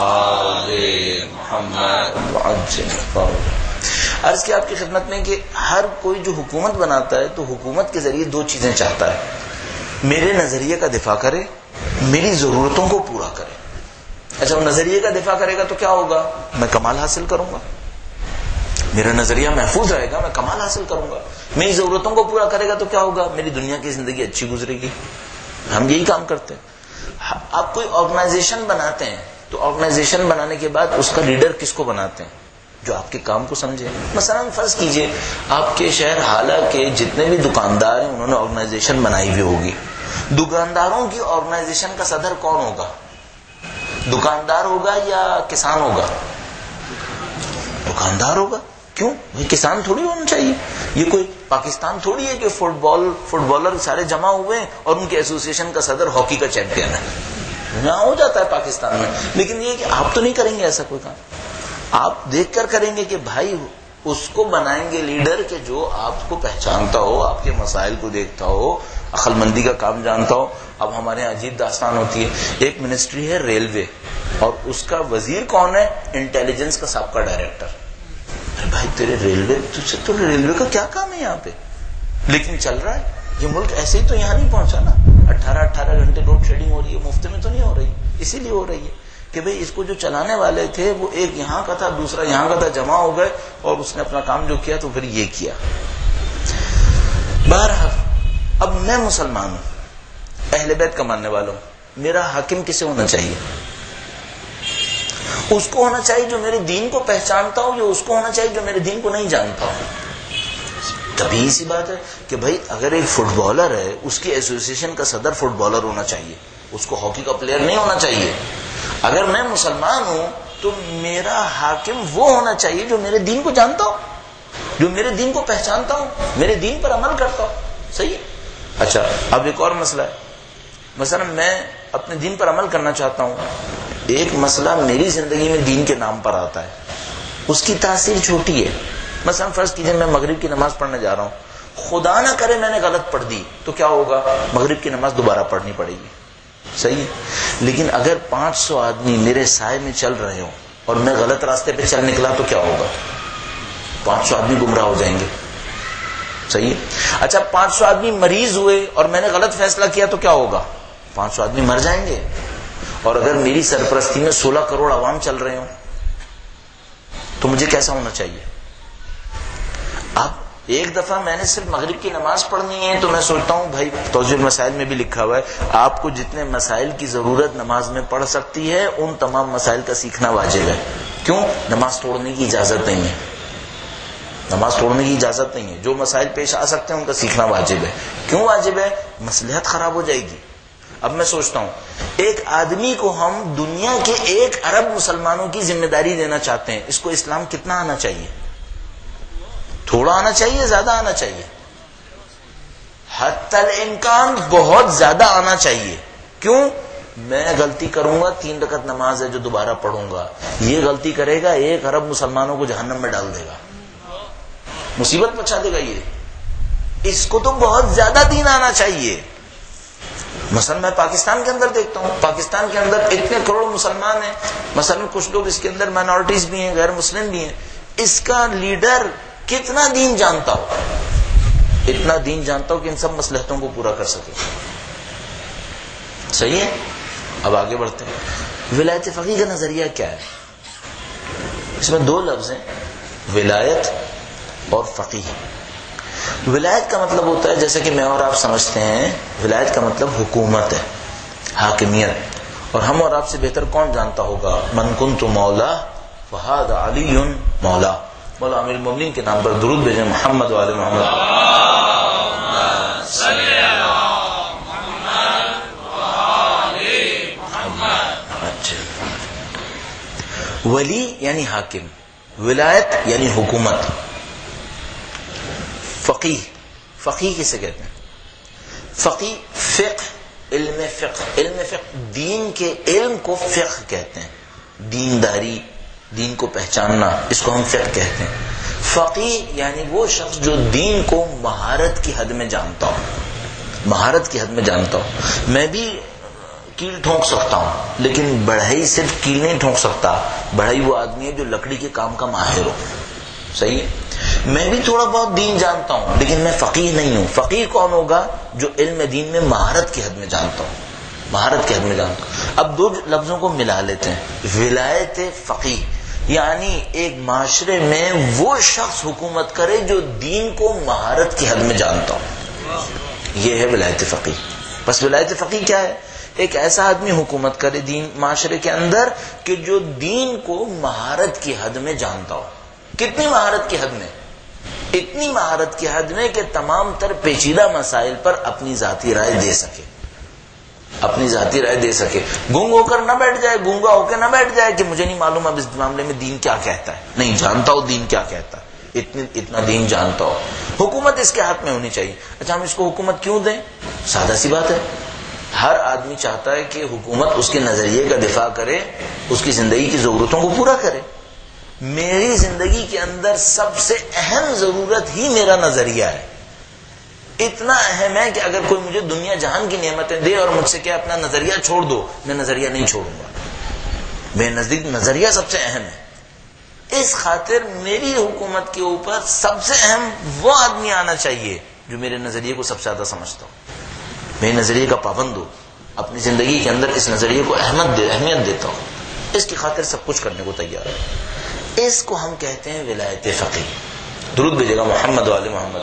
عرض کی آپ کی خدمت میں کہ ہر کوئی جو حکومت بناتا ہے تو حکومت کے ذریعے 2 چیزیں چاہتا ہے. میرے نظریے کا دفاع کرے، میری ضرورتوں کو پورا کرے. اچھا وہ نظریے کا دفاع کرے گا تو کیا ہوگا؟ میں کمال حاصل کروں گا، میرا نظریہ محفوظ رہے گا، میں کمال حاصل کروں گا. میری ضرورتوں کو پورا کرے گا تو کیا ہوگا؟ میری دنیا کی زندگی اچھی گزرے گی. ہم یہی کام کرتے ہیں. آپ کوئی آرگنائزیشن بناتے ہیں تو آرگنائزیشن بنانے کے بعد اس کا لیڈر کس کو بناتے ہیں؟ جو آپ کے کام کو سمجھے. مثلا فرض کیجئے آپ کے شہر حالہ کے جتنے بھی دکاندار ہیں انہوں نے آرگنائزیشن بنائی ہوئی ہوگی. دکانداروں کی آرگنائزیشن کا صدر کون ہوگا؟ دکاندار ہوگا یا کسان ہوگا؟ دکاندار ہوگا. کیوں؟ یہ کسان تھوڑی ہونا چاہیے. یہ کوئی پاکستان تھوڑی ہے کہ فٹ بالر سارے جمع ہوئے اور ان کے ایسوسیشن کا صدر ہاکی کا چیمپئن ہے. یہاں ہو جاتا ہے پاکستان میں، لیکن یہ کہ آپ تو نہیں کریں گے ایسا کوئی کام. آپ دیکھ کر کریں گے کہ بھائی اس کو بنائیں گے لیڈر کہ جو آپ کو پہچانتا ہو, آپ کے مسائل کو دیکھتا ہو, عقل مندی کا کام جانتا ہو. اب ہمارے یہاں عجیب داستان ہوتی ہے, ایک منسٹری ہے ریلوے, اور اس کا وزیر کون ہے؟ انٹیلیجنس کا سابقہ ڈائریکٹر. ارے بھائی تیرے ریلوے کا کیا کام ہے یہاں پہ؟ لیکن چل رہا ہے. یہ ملک ایسے ہی تو یہاں نہیں پہنچا نا. 18 گھنٹے لوڈ شیڈنگ ہو رہی ہے, مفت میں تو نہیں ہو رہی. اسی لیے ہو رہی ہے کہ بھئی اس کو جو چلانے والے تھے وہ ایک یہاں کا تھا, دوسرا یہاں کا تھا, جمع ہو گئے اور اس نے اپنا کام جو کیا تو پھر یہ کیا. بہرحال اب میں مسلمان ہوں, اہل بیت کا ماننے والا ہوں, میرا حاکم کسے ہونا چاہیے؟ اس کو ہونا چاہیے جو میرے دین کو پہچانتا ہو, یا اس کو ہونا چاہیے جو میرے دین کو نہیں جانتا ہو؟ طبیعی سی بات ہے کہ بھائی اگر ایک فٹ بالر ہے, اس کی ایسوسیشن کا صدر فٹ بالر ہونا چاہیے, اس کو ہاکی کا پلیئر نہیں ہونا چاہیے. اگر میں مسلمان ہوں تو میرا حاکم وہ ہونا چاہیے جو میرے دین کو جانتا ہو, جو میرے دین کو پہچانتا ہو, میرے دین پر عمل کرتا ہو. صحیح ہے. اچھا اب ایک اور مسئلہ ہے, مثلا میں اپنے دین پر عمل کرنا چاہتا ہوں, ایک مسئلہ میری زندگی میں دین کے نام پر آتا ہے, اس کی تاثیر چھوٹی ہے. مثلا فرض کیجئے میں مغرب کی نماز پڑھنے جا رہا ہوں, خدا نہ کرے میں نے غلط پڑھ دی تو کیا ہوگا؟ مغرب کی نماز دوبارہ پڑھنی پڑے گی. صحیح. لیکن اگر 500 آدمی میرے سائے میں چل رہے ہوں اور میں غلط راستے پہ چل نکلا تو کیا ہوگا؟ 500 آدمی گمراہ ہو جائیں گے. صحیح. اچھا 500 آدمی مریض ہوئے اور میں نے غلط فیصلہ کیا تو کیا ہوگا؟ 500 آدمی مر جائیں گے. اور اگر میری سرپرستی میں 16 کروڑ عوام چل رہے ہوں تو مجھے کیسا ہونا چاہیے؟ اب ایک دفعہ میں نے صرف مغرب کی نماز پڑھنی ہے تو میں سوچتا ہوں بھائی توضیح المسائل میں بھی لکھا ہوا ہے, آپ کو جتنے مسائل کی ضرورت نماز میں پڑھ سکتی ہے ان تمام مسائل کا سیکھنا واجب ہے. کیوں؟ نماز توڑنے کی اجازت نہیں ہے, نماز توڑنے کی اجازت نہیں ہے. جو مسائل پیش آ سکتے ہیں ان کا سیکھنا واجب ہے. کیوں واجب ہے؟ مصلحت خراب ہو جائے گی. اب میں سوچتا ہوں ایک آدمی کو ہم دنیا کے 1 ارب مسلمانوں کی ذمہ داری دینا چاہتے ہیں, اس کو اسلام کتنا آنا چاہیے؟ تھوڑا آنا چاہیے, زیادہ آنا چاہیے؟ حتی الامکان بہت زیادہ آنا چاہیے. کیوں؟ میں غلطی کروں گا, 3 رکعت نماز ہے جو دوبارہ پڑھوں گا, یہ غلطی کرے گا 1 ارب مسلمانوں کو جہنم میں ڈال دے گا, مصیبت پہنچا دے گا. یہ اس کو تو بہت زیادہ دین آنا چاہیے. مثلا میں پاکستان کے اندر دیکھتا ہوں, پاکستان کے اندر اتنے کروڑ مسلمان ہیں, مثلا کچھ لوگ اس کے اندر مائنورٹیز بھی ہیں, غیر مسلم بھی ہیں. اس کا لیڈر کتنا دین جانتا ہو؟ اتنا دین جانتا ہو کہ ان سب مصلحتوں کو پورا کر سکے. صحیح ہے. اب آگے بڑھتے ہیں. ولایت فقیہ کا نظریہ کیا ہے؟ اس میں 2 لفظ ہیں, ولایت اور فقیہ. ولایت کا مطلب ہوتا ہے جیسے کہ میں اور آپ سمجھتے ہیں, ولایت کا مطلب حکومت ہے, حاکمیت. اور ہم اور آپ سے بہتر کون جانتا ہوگا؟ من کنت مولا فہذا علی مولا. مولا امیر المومنین کے نام پر درود بھیجیں. محمد و آل محمد. ولی یعنی حاکم, ولایت یعنی حکومت. فقیہ, فقیہ کسے کہتے ہیں؟ فقیہ فقہ, علم فقہ. علم فقہ دین کے علم کو فقہ کہتے ہیں. دینداری, دین کو پہچاننا, اس کو ہم فقہ کہتے ہیں. فقیہ یعنی وہ شخص جو دین کو مہارت کی حد میں جانتا ہو, مہارت کی حد میں جانتا ہو. میں بھی کیل ٹھونک سکتا ہوں لیکن بڑھئی صرف کیل نہیں ٹھونک سکتا. بڑھئی وہ آدمی ہے جو لکڑی کے کام کا ماہر ہو. صحیح ہے. میں بھی تھوڑا بہت دین جانتا ہوں لیکن میں فقیہ نہیں ہوں. فقیہ کون ہوگا؟ جو علم دین میں مہارت کی حد میں جانتا ہوں, مہارت کی حد میں جانتا ہوں. اب 2 لفظوں کو ملا لیتے ہیں. ولایت فقیہ یعنی ایک معاشرے میں وہ شخص حکومت کرے جو دین کو مہارت کی حد میں جانتا ہو, یہ ہے ولایت فقیہ. بس ولایت فقیہ کیا ہے؟ ایک ایسا آدمی حکومت کرے دین معاشرے کے اندر کہ جو دین کو مہارت کی حد میں جانتا ہو. کتنی مہارت کی حد میں؟ اتنی مہارت کی حد میں کہ تمام تر پیچیدہ مسائل پر اپنی ذاتی رائے دے سکے, اپنی ذاتی رائے دے سکے. گنگ ہو کر نہ بیٹھ جائے, گونگا ہو کے نہ بیٹھ جائے کہ مجھے نہیں معلوم اب اس معاملے میں دین کیا کہتا ہے. نہیں, جانتا ہو دین کیا کہتا ہے, اتنا دین جانتا ہو. حکومت اس کے ہاتھ میں ہونی چاہیے. اچھا ہم اس کو حکومت کیوں دیں؟ سادہ سی بات ہے, ہر آدمی چاہتا ہے کہ حکومت اس کے نظریے کا دفاع کرے, اس کی زندگی کی ضرورتوں کو پورا کرے. میری زندگی کے اندر سب سے اہم ضرورت ہی میرا نظریہ ہے. اتنا اہم ہے کہ اگر کوئی مجھے دنیا جہان کی نعمتیں دے اور مجھ سے کہ اپنا نظریہ چھوڑ دو، میں نظریہ نہیں چھوڑوں گا. میرے نزدیک نظریہ سب سے اہم ہے. اس خاطر میری حکومت کے اوپر سب سے اہم وہ آدمی آنا چاہیے جو میرے نظریے کو سب سے زیادہ سمجھتا ہو، میرے نظریے کا پابند ہو، اپنی زندگی کے اندر اس نظریے کو اہمیت دیتا ہو، اس کی خاطر سب کچھ کرنے کو تیار ہے. اس کو ہم کہتے ہیں ولایت فقیہ. درود بھیجے گا محمد والے محمد.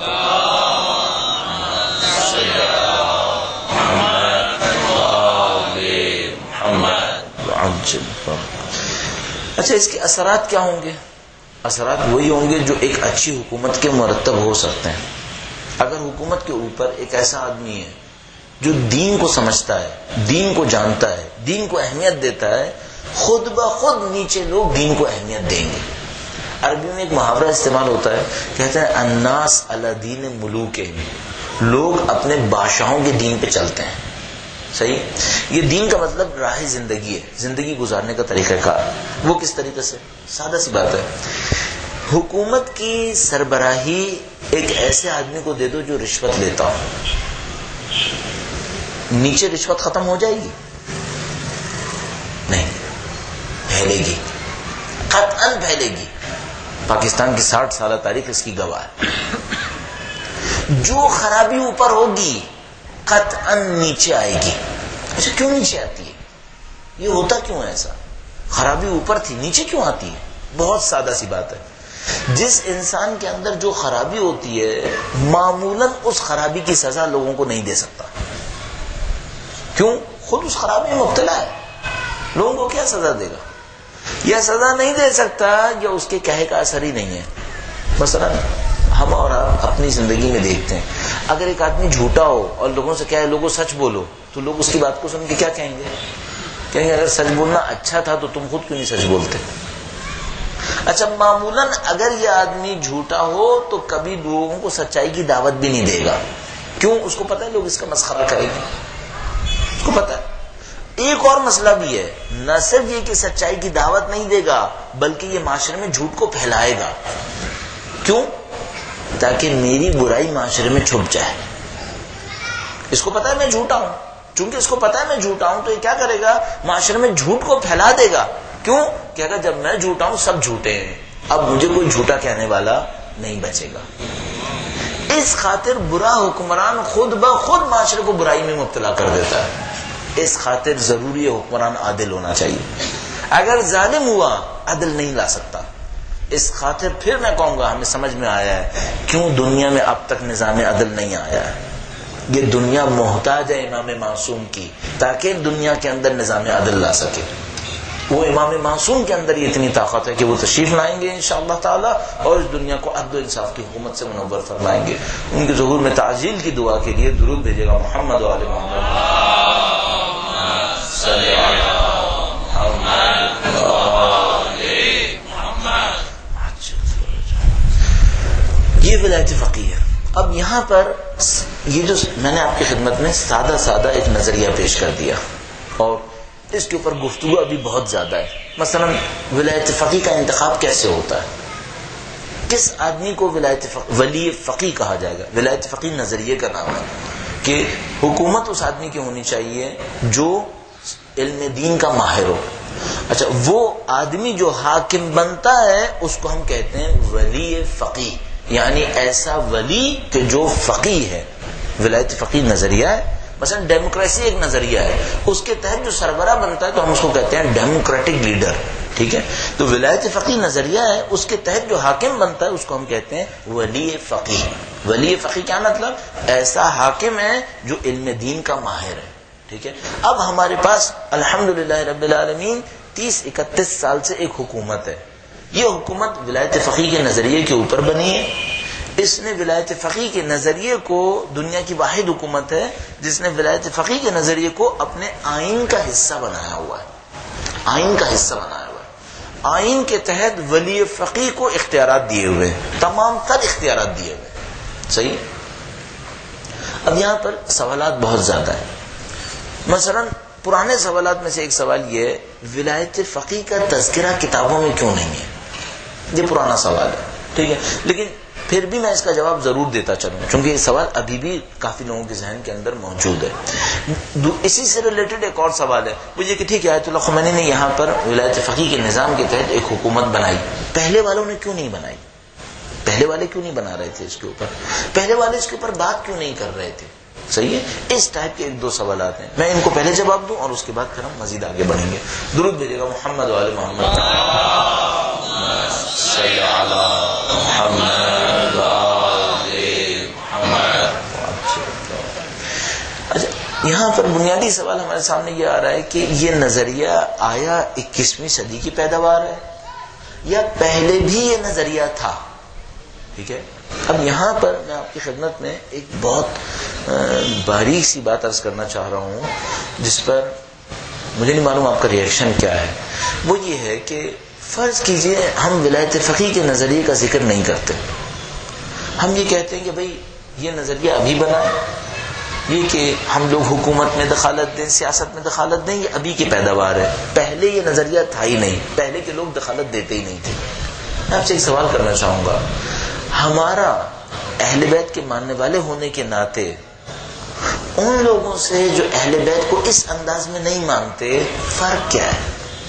اچھا، اس کے اثرات کیا ہوں گے؟ اثرات وہی ہوں گے جو ایک اچھی حکومت کے مرتب ہو سکتے ہیں. اگر حکومت کے اوپر ایک ایسا آدمی ہے جو دین کو سمجھتا ہے، دین کو جانتا ہے، دین کو اہمیت دیتا ہے، خود بخود نیچے لوگ دین کو اہمیت دیں گے. عربی میں ایک محاورہ استعمال ہوتا ہے، کہتے ہیں الناس علی دین ملوکہم، لوگ اپنے بادشاہوں کے دین پہ چلتے ہیں. صحیح؟ یہ دین کا مطلب راہ زندگی ہے، زندگی گزارنے کا طریقہ کار. وہ کس طریقے سے؟ سادہ سی بات ہے، حکومت کی سربراہی ایک ایسے آدمی کو دے دو جو رشوت لیتا ہو. نیچے رشوت ختم ہو جائے گی؟ نہیں، پھیلے گی، قطعاً پھیلے گی. پاکستان کی 60 سالہ تاریخ اس کی گواہ ہے. جو خرابی اوپر ہوگی قطعاً نیچے آئے گی. اچھا، کیوں نیچے آتی ہے؟ یہ ہوتا کیوں ہے ایسا؟ خرابی اوپر تھی، نیچے کیوں آتی ہے؟ بہت سادہ سی بات ہے. جس انسان کے اندر جو خرابی ہوتی ہے معمولاً اس خرابی کی سزا لوگوں کو نہیں دے سکتا. کیوں؟ خود اس خرابی میں مبتلا ہے. لوگوں کو کیا سزا دے گا؟ یہ سزا نہیں دے سکتا یا اس کے کہے کا اثر ہی نہیں ہے. مثلا ہم اور آپ اپنی زندگی میں دیکھتے ہیں، اگر ایک آدمی جھوٹا ہو اور لوگوں سے کہے لوگوں سچ بولو، تو لوگ اس کی بات کو سن کے کیا کہیں گے؟ کہیں گے اگر سچ بولنا اچھا تھا تو تم خود کیوں نہیں سچ بولتے؟ اچھا، معمولاً اگر یہ آدمی جھوٹا ہو تو کبھی لوگوں کو سچائی کی دعوت بھی نہیں دے گا. کیوں؟ اس کو پتا ہے لوگ اس کا مسخرہ کریں گے، اس کو پتا ہے. ایک اور مسئلہ بھی ہے، نہ صرف یہ کہ سچائی کی دعوت نہیں دے گا بلکہ یہ معاشرے میں جھوٹ کو پھیلائے گا. کیوں؟ تاکہ میری برائی معاشرے میں چھپ جائے. اس کو پتا ہے میں جھوٹا ہوں، چونکہ اس کو پتا ہے میں جھوٹا ہوں تو یہ کیا کرے گا؟ معاشرے میں جھوٹ کو پھیلا دے گا. کیوں؟ کہ اگر جب میں جھوٹا ہوں سب جھوٹے ہیں، اب مجھے کوئی جھوٹا کہنے والا نہیں بچے گا. اس خاطر برا حکمران خود بخود معاشرے کو برائی میں مبتلا کر دیتا ہے. اس خاطر ضروری ہے حکمران عادل ہونا چاہیے. اگر ظالم ہوا عدل نہیں لا سکتا. اس خاطر پھر میں کہوں گا ہمیں سمجھ میں آیا ہے کیوں دنیا میں اب تک نظام عدل نہیں آیا ہے. یہ دنیا محتاج ہے امام معصوم کی تاکہ دنیا کے اندر نظام عدل لا سکے. وہ امام معصوم کے اندر یہ اتنی طاقت ہے کہ وہ تشریف لائیں گے انشاءاللہ تعالی اور اس دنیا کو عدل و انصاف کی حکومت سے منور فرمائیں گے. ان کے ظہور میں تعجیل کی دعا کے لیے درود بھیجے گا محمد و آل محمد. یہ ولایت فقیہ. اب یہاں پر یہ جو میں نے آپ کی خدمت میں سادہ ایک نظریہ پیش کر دیا اور اس کے اوپر گفتگو ابھی بہت زیادہ ہے. مثلا ولایت فقیہ کا انتخاب کیسے ہوتا ہے؟ کس آدمی کو ولی فقیہ کہا جائے گا؟ ولایت فقیہ نظریے کا نام ہے کہ حکومت اس آدمی کی ہونی چاہیے جو علم دین کا ماہر ہو. اچھا، وہ آدمی جو حاکم بنتا ہے اس کو ہم کہتے ہیں ولی فقیہ، یعنی ایسا ولی کہ جو فقیہ ہے. ولایت فقیہ نظریہ ہے. مثلا ڈیموکریسی ایک نظریہ ہے، اس کے تحت جو سربراہ بنتا ہے تو ہم اس کو کہتے ہیں ڈیموکریٹک لیڈر. ٹھیک ہے، تو ولایت فقیہ نظریہ ہے، اس کے تحت جو حاکم بنتا ہے اس کو ہم کہتے ہیں ولی فقیہ. ولی فقیہ کیا مطلب؟ ایسا حاکم ہے جو علم دین کا ماہر ہے. ٹھیک ہے، اب ہمارے پاس الحمدللہ رب العالمین 30-31 سال سے ایک حکومت ہے. یہ حکومت ولایت فقیہ کے نظریے کے اوپر بنی ہے. اس نے ولایت فقیہ کے نظریے کو، دنیا کی واحد حکومت ہے جس نے ولایت فقیہ کے نظریے کو اپنے آئین کا حصہ بنایا ہوا ہے. آئین کا حصہ بنایا ہوا ہے. آئین کے تحت ولی فقیہ کو اختیارات دیے ہوئے، تمام تر اختیارات دیے ہوئے. صحیح. اب یہاں پر سوالات بہت زیادہ ہیں. مثلا پرانے سوالات میں سے ایک سوال یہ ہے ولایت فقیہ کا تذکرہ کتابوں میں کیوں نہیں ہے؟ یہ پرانا سوال ہے، ٹھیک ہے، لیکن پھر بھی میں اس کا جواب ضرور دیتا چلوں چونکہ یہ سوال ابھی بھی کافی لوگوں کے ذہن کے اندر موجود ہے. اسی سے ریلیٹڈ ایک اور سوال ہے وہ یہ کہ ٹھیک ہے آیت اللہ خمینی نے یہاں پر ولایت فقیہ کے نظام کے تحت ایک حکومت بنائی، پہلے والوں نے کیوں نہیں بنائی؟ پہلے والے کیوں نہیں بنا رہے تھے اس کے اوپر؟ پہلے والے اس کے اوپر بات کیوں نہیں کر رہے تھے؟ صحیح ہے، اس ٹائپ کے ایک دو سوالات ہیں، میں ان کو پہلے جواب دوں اور اس کے بعد پھر ہم مزید آگے بڑھیں گے. درود بھیجے گا محمد و آل محمد. اچھا، یہاں پر بنیادی سوال ہمارے سامنے یہ آ رہا ہے کہ یہ نظریہ آیا 21ویں صدی کی پیداوار ہے یا پہلے بھی یہ نظریہ تھا؟ ٹھیک ہے، اب یہاں پر میں آپ کی خدمت میں ایک بہت باریک سی بات عرض کرنا چاہ رہا ہوں جس پر مجھے نہیں معلوم آپ کا ریئیکشن کیا ہے. وہ یہ ہے کہ فرض کیجئے ہم ولایت فقیہ کے نظریے کا ذکر نہیں کرتے، ہم یہ کہتے ہیں کہ بھئی یہ نظریہ ابھی بنا ہے، یہ کہ ہم لوگ حکومت میں دخالت دیں، سیاست میں دخالت دیں، یہ ابھی کی پیداوار ہے، پہلے یہ نظریہ تھا ہی نہیں، پہلے کے لوگ دخالت دیتے ہی نہیں تھے. میں آپ سے ایک سوال کرنا چاہوں گا، ہمارا اہل بیت کے ماننے والے ہونے کے ناطے ان لوگوں سے جو اہل بیت کو اس انداز میں نہیں مانتے فرق کیا ہے؟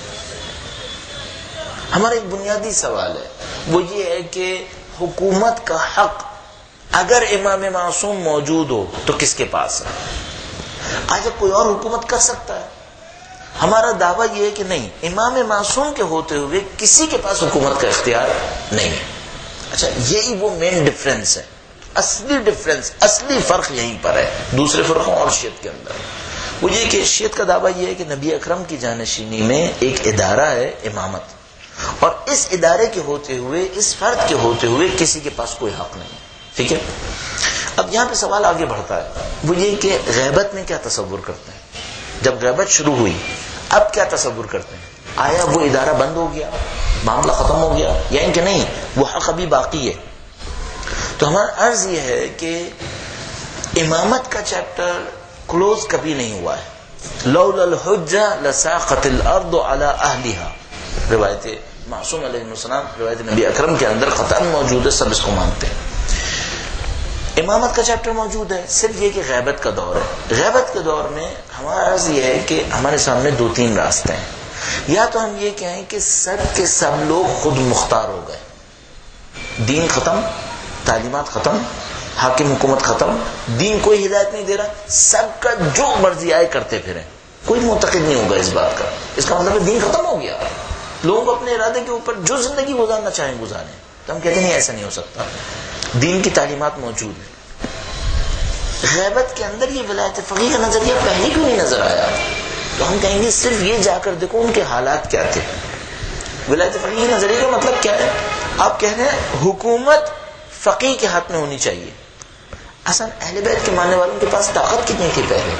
ہمارا ایک بنیادی سوال ہے وہ یہ ہے کہ حکومت کا حق اگر امام معصوم موجود ہو تو کس کے پاس ہے؟ آج کوئی اور حکومت کر سکتا ہے؟ ہمارا دعویٰ یہ ہے کہ نہیں، امام معصوم کے ہوتے ہوئے کسی کے پاس حکومت کا اختیار نہیں ہے. اچھا، یہی وہ مین ڈفرنس ہے، اصلی ڈفرنس، اصلی فرق یہیں پر ہے دوسرے فرقوں اور شیعت کے اندر. وہ یہ کہ شیعت کا دعویٰ یہ ہے کہ نبی اکرم کی جانشینی میں ایک ادارہ ہے امامت، اور اس ادارے کے ہوتے ہوئے، اس فرد کے ہوتے ہوئے کسی کے پاس کوئی حق نہیں. ٹھیک ہے، اب یہاں پہ سوال آگے بڑھتا ہے وہ یہ کہ غیبت میں کیا تصور کرتے ہیں؟ جب غیبت شروع ہوئی اب کیا تصور کرتے ہیں؟ آیا وہ ادارہ بند ہو گیا، معاملہ ختم ہو گیا، یا ان کہ نہیں وہ حق ابھی باقی ہے؟ تو ہمارا عرض یہ ہے کہ امامت کا چیپٹر کلوز کبھی نہیں ہوا ہے. لولا الحجہ لساقت الارض علی اہلہا، روایت معصوم علیہ السلام، روایت نبی اکرم کے اندر قطعا موجود ہے، سب اس کو مانتے ہیں. امامت کا چیپٹر موجود ہے، صرف یہ کہ غیبت کا دور ہے. غیبت کے دور میں ہمارا عرض یہ ہے کہ ہمارے سامنے دو تین راستے ہیں. یا تو ہم یہ کہیں کہ سب کے سب لوگ خود مختار ہو گئے، دین ختم، تعلیمات ختم، حاکم حکومت ختم، دین کوئی ہدایت نہیں دے رہا، سب کا جو مرضی آئے کرتے پھریں، کوئی معتقد نہیں ہوگا اس بات کا. اس کا مطلب ہے دین ختم ہو گیا، لوگوں کو اپنے ارادے کے اوپر جو زندگی گزارنا چاہیں گزاریں. تو ہم کہتے ہیں نہیں، ایسا نہیں ہو سکتا، دین کی تعلیمات موجود ہیں. غیبت کے اندر یہ ولایت فقیہ کا نظریہ پہلے کیوں نہیں نظر آیا؟ تو ہم کہیں گے صرف یہ جا کر دیکھو ان کے حالات کیا تھے. ولایت فقیہ کے نظریے کا مطلب کیا ہے؟ آپ کہہ رہے ہیں حکومت فقیہ کے ہاتھ میں ہونی چاہیے. اصل اہل بیت کے ماننے والوں کے پاس طاقت کتنی تھی پہلے؟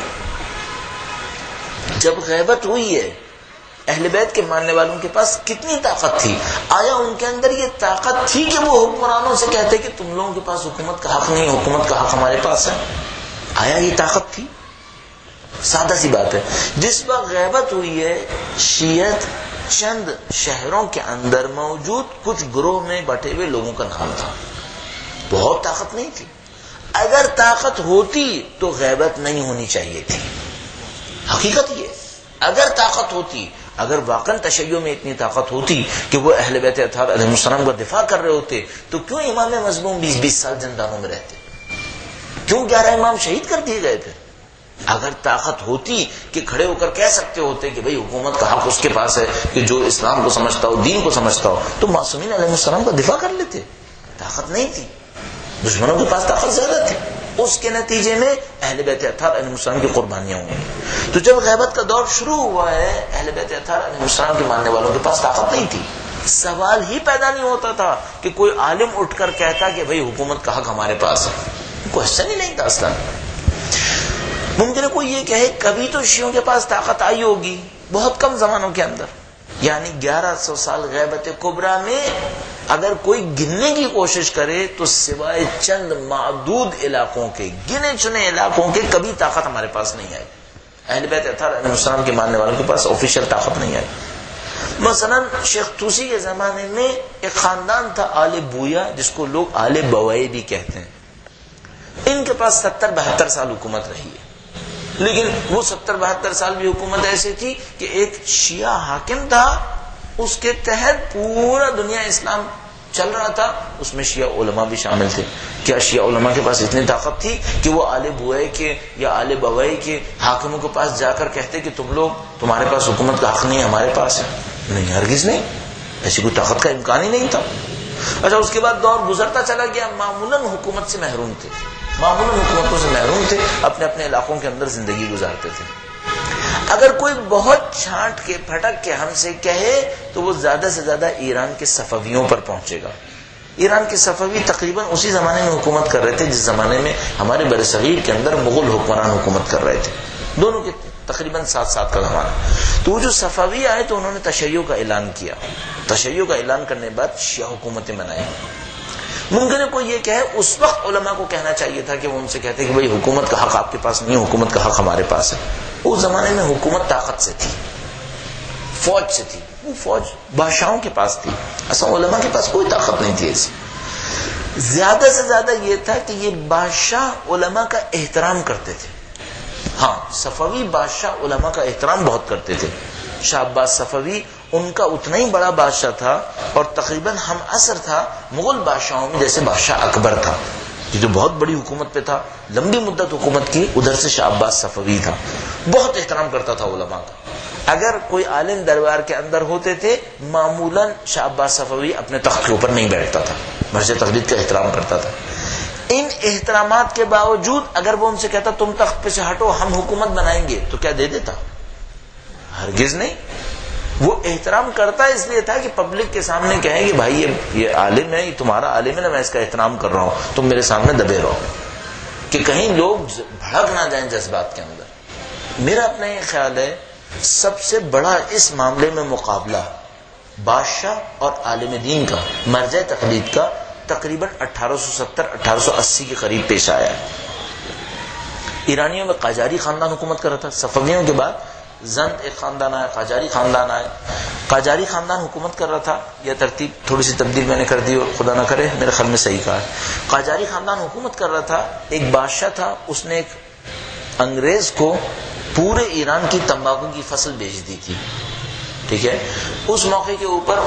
جب غیبت ہوئی ہے اہل بیت کے ماننے والوں کے پاس کتنی طاقت تھی؟ آیا ان کے اندر یہ طاقت تھی کہ وہ حکمرانوں سے کہتے کہ تم لوگوں کے پاس حکومت کا حق نہیں، حکومت کا حق ہمارے پاس ہے؟ آیا یہ طاقت تھی؟ سادہ سی بات ہے. جس وقت غیبت ہوئی ہے شیعت چند شہروں کے اندر موجود کچھ گروہ میں بٹے ہوئے لوگوں کا نام تھا، بہت طاقت نہیں تھی. اگر طاقت ہوتی تو غیبت نہیں ہونی چاہیے تھی. حقیقت یہ، اگر طاقت ہوتی، اگر واقعا تشیع میں اتنی طاقت ہوتی کہ وہ اہل بیت اطہار علیہ السلام کا دفاع کر رہے ہوتے تو کیوں امام مظلوم 20-20 سال زندانوں میں رہتے؟ کیوں 11 امام شہید کر دیے گئے تھے؟ اگر طاقت ہوتی کہ کھڑے ہو کر کہہ سکتے ہوتے کہ بھئی حکومت کا حق اس کے پاس ہے کہ جو اسلام کو سمجھتا ہو، دین کو سمجھتا ہو، تو معصومین علیہ السلام کا دفاع کر لیتے. طاقت نہیں تھی، دشمنوں کے پاس طاقت زیادہ تھی. اس کے نتیجے میں اہل بیت اطہار علیہ السلام کی قربانیاں ہوئی. تو جب غیبت کا دور شروع ہوا ہے اہل بیت اطہار علیہ السلام کے ماننے والوں کے پاس طاقت نہیں تھی. سوال ہی پیدا نہیں ہوتا تھا کہ کوئی عالم اٹھ کر کہتا کہ بھئی حکومت کا حق ہمارے پاس ہے. کوشچن ہی نہیں تھا اصلا. ممکن ہے کوئی یہ کہے کبھی تو شیعوں کے پاس طاقت آئی ہوگی بہت کم زمانوں کے اندر، یعنی 1100 سال غیبت کبریٰ میں اگر کوئی گننے کی کوشش کرے تو سوائے چند معدود علاقوں کے، گنے چنے علاقوں کے، کبھی طاقت ہمارے پاس نہیں آئی. اہل بیت اطہار علیہ السلام کے ماننے والوں کے پاس آفیشیل طاقت نہیں آئی. مثلا شیخ طوسی کے زمانے میں ایک خاندان تھا آل بویا، جس کو لوگ آل بوئے بھی کہتے ہیں. ان کے پاس 70-72 سال حکومت رہی ہے، لیکن وہ 70-72 سال بھی حکومت ایسی تھی کہ ایک شیعہ حاکم تھا، اس کے تحت پورا دنیا اسلام چل رہا تھا. اس میں شیعہ علماء بھی شامل تھے. کیا شیعہ علماء کے پاس اتنی طاقت تھی کہ وہ آل بوئے کے یا آل بوئے کے حاکموں کے پاس جا کر کہتے کہ تم لوگ، تمہارے پاس حکومت کا حق نہیں ہے، ہمارے پاس ہے؟ نہیں، ہرگز نہیں. ایسی کوئی طاقت کا امکان ہی نہیں تھا. اچھا، اس کے بعد دور گزرتا چلا گیا. معمولاً حکومت سے محروم تھے، معمولاً حکومتوں سے محروم تھے، اپنے اپنے علاقوں کے اندر زندگی گزارتے تھے. اگر کوئی بہت چھانٹ کے پھٹک کے ہم سے کہے تو وہ زیادہ سے زیادہ ایران کے صفویوں پر پہنچے گا. ایران کے صفوی تقریباً اسی زمانے میں حکومت کر رہے تھے جس زمانے میں ہمارے برصغیر کے اندر مغل حکمران حکومت کر رہے تھے. دونوں کے تقریباً ساتھ کا زمانہ. تو وہ جو صفوی آئے تو انہوں نے تشیع کا اعلان کیا. تشیع کا اعلان کرنے کے بعد شیعہ حکومتیں بنائی. ممکن ہے کوئی یہ کہے، اس وقت علماء کو کہنا چاہیے تھا کہ وہ ان سے کہتے کہ بھئی حکومت کا حق آپ کے پاس نہیں ہے، حکومت کا حق ہمارے پاس ہے. اس زمانے میں حکومت طاقت سے تھی، فوج سے تھی. وہ فوج بادشاہوں کے پاس تھی، اصل علماء کے پاس کوئی طاقت نہیں تھی ایسی. زیادہ سے زیادہ یہ تھا کہ یہ بادشاہ علماء کا احترام کرتے تھے. ہاں، صفوی بادشاہ علماء کا احترام بہت کرتے تھے. شاہ عباس صفوی ان کا اتنا ہی بڑا بادشاہ تھا اور تقریباً ہم عصر تھا مغل بادشاہوں میں، جیسے بادشاہ اکبر تھا جو بہت بڑی حکومت پہ تھا، لمبی مدت حکومت کی. ادھر سے شاہ عباس صفوی تھا، بہت احترام کرتا تھا علماء کا. اگر کوئی عالم دربار کے اندر ہوتے تھے، معمولاً شاہ عباس صفوی اپنے تخت کے اوپر نہیں بیٹھتا تھا، مرجع تقلید کا احترام کرتا تھا. ان احترامات کے باوجود اگر وہ ان سے کہتا تم تخت پہ سے ہٹو، ہم حکومت بنائیں گے، تو کیا دے دیتا؟ ہرگز نہیں. وہ احترام کرتا اس لیے تھا کہ پبلک کے سامنے کہیں کہ بھائی یہ عالم ہے، یہ تمہارا عالم ہے نا، میں اس کا احترام کر رہا ہوں، تم میرے سامنے دبے رہو، کہ کہیں لوگ بھڑک نہ جائیں جذبات کے اندر. میرا اپنا یہ خیال ہے سب سے بڑا اس معاملے میں مقابلہ بادشاہ اور عالم دین کا، مرجع تقلید کا، تقریباً 1870-1880 کے قریب پیش آیا ہے. ایرانیوں میں قاجاری خاندان حکومت کر رہا تھا. صفویوں کے بعد زند ایک خاندان آیا، قاجاری خاندان آئے. قاجاری خاندان حکومت کر رہا تھا. یہ ترتیب تھوڑی سی تبدیل میں نے کر دی اور خدا نہ کرے میرے خیال میں صحیح کہا ہے. قاجاری خاندان حکومت کر رہا تھا. ایک بادشاہ تھا، اس نے ایک انگریز کو پورے ایران کی تمباکو کی فصل بیچ دی تھی. ٹھیک ہے، اس موقع کے اوپر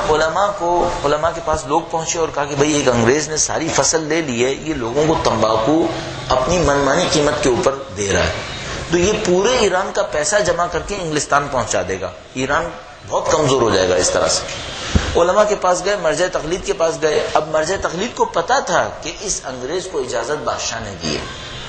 علماء کے پاس لوگ پہنچے اور کہا کہ بھئی ایک انگریز نے ساری فصل لے لی ہے، یہ لوگوں کو تمباکو اپنی منمانی قیمت کے اوپر دے رہا ہے، تو یہ پورے ایران کا پیسہ جمع کر کے انگلستان پہنچا دے گا، ایران بہت کمزور ہو جائے گا اس طرح سے. علماء کے پاس گئے، مرجع تقلید کے پاس گئے. اب مرجع تقلید کو پتا تھا کہ اس انگریز کو اجازت بادشاہ نے دی ہے.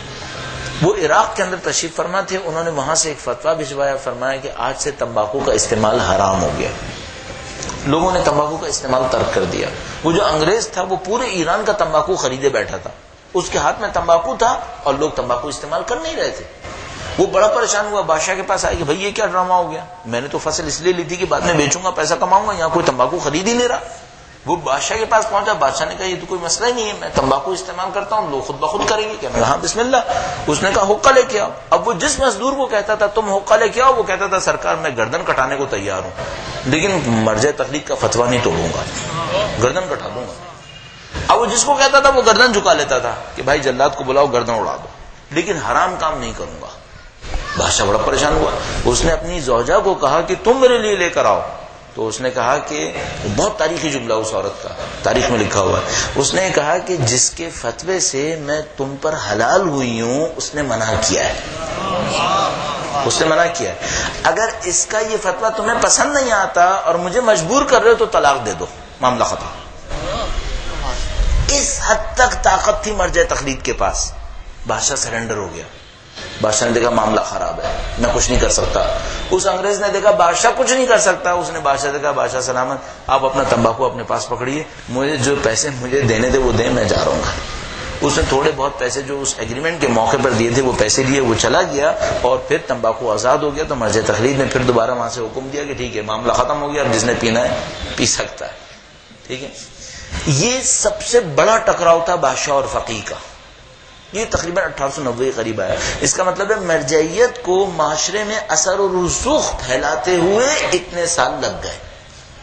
وہ عراق کے اندر تشریف فرما تھے. انہوں نے وہاں سے ایک فتویٰ بھجوایا، فرمایا کہ آج سے تمباکو کا استعمال حرام ہو گیا. لوگوں نے تمباکو کا استعمال ترک کر دیا. وہ جو انگریز تھا وہ پورے ایران کا تمباکو خریدے بیٹھا تھا، اس کے ہاتھ میں تمباکو تھا اور لوگ تمباکو استعمال کر نہیں رہے تھے. وہ بڑا پریشان ہوا، بادشاہ کے پاس آئے کہ بھئی یہ کیا ڈرامہ ہو گیا، میں نے تو فصل اس لیے لی تھی کہ بعد میں بیچوں گا، پیسہ کماؤں گا، یہاں کوئی تمباکو خرید ہی نہیں رہا. وہ بادشاہ کے پاس پہنچا. بادشاہ نے کہا یہ تو کوئی مسئلہ ہی نہیں ہے، میں تمباکو استعمال کرتا ہوں، لوگ خود بخود کریں گے. کہ ہاں بسم اللہ. اس نے کہا حقہ لے کے آؤ. اب وہ جس مزدور کو کہتا تھا تم حقہ لے کے آؤ، وہ کہتا تھا سرکار میں گردن کٹانے کو تیار ہوں، لیکن مرجع تقلید کا فتویٰ نہیں توڑوں گا، گردن کٹا دوں گا. اب وہ جس کو کہتا تھا وہ گردن جھکا لیتا تھا کہ بھائی جلاد کو بلاؤ گردن اڑا دو، لیکن حرام کام نہیں کروں گا. بادشاہ بڑا پریشان ہوا. اس نے اپنی زوجہ کو کہا کہ تم میرے لیے لے کر آؤ. تو اس نے کہا کہ بہت تاریخی جملہ اس عورت کا تاریخ میں لکھا ہوا ہے. اس نے کہا کہ جس کے فتوے سے میں تم پر حلال ہوئی ہوں اس نے منع کیا ہے، اس نے منع کیا ہے. اگر اس کا یہ فتویٰ تمہیں پسند نہیں آتا اور مجھے مجبور کر رہے ہو تو طلاق دے دو، معاملہ ختم. اس حد تک طاقت تھی مرجع تقلید کے پاس. بادشاہ سرنڈر ہو گیا. بادشاہ نے دیکھا معاملہ خراب ہے، میں کچھ نہیں کر سکتا. اس انگریز نے دیکھا بادشاہ کچھ نہیں کر سکتا. اس نے بادشاہ سے کہا بادشاہ سلامت، آپ اپنا تمباکو اپنے پاس پکڑیے، مجھے جو پیسے مجھے دینے تھے وہ دیں، میں جا رہا ہوں. اس نے تھوڑے بہت پیسے جو اس ایگریمنٹ کے موقع پر دیے تھے وہ پیسے لیے، وہ چلا گیا اور پھر تمباکو آزاد ہو گیا. تو مرجع تقلید نے پھر دوبارہ وہاں سے حکم دیا کہ ٹھیک ہے معاملہ ختم ہو گیا، اب جس نے پینا ہے پی سکتا ہے. ٹھیک ہے، یہ سب سے بڑا ٹکراؤ تھا بادشاہ اور فقیہ کا. یہ تقریباً 1890 کے قریب آیا. اس کا مطلب ہے مرجعیت کو معاشرے میں اثر و رسوخ پھیلاتے ہوئے اتنے سال لگ گئے.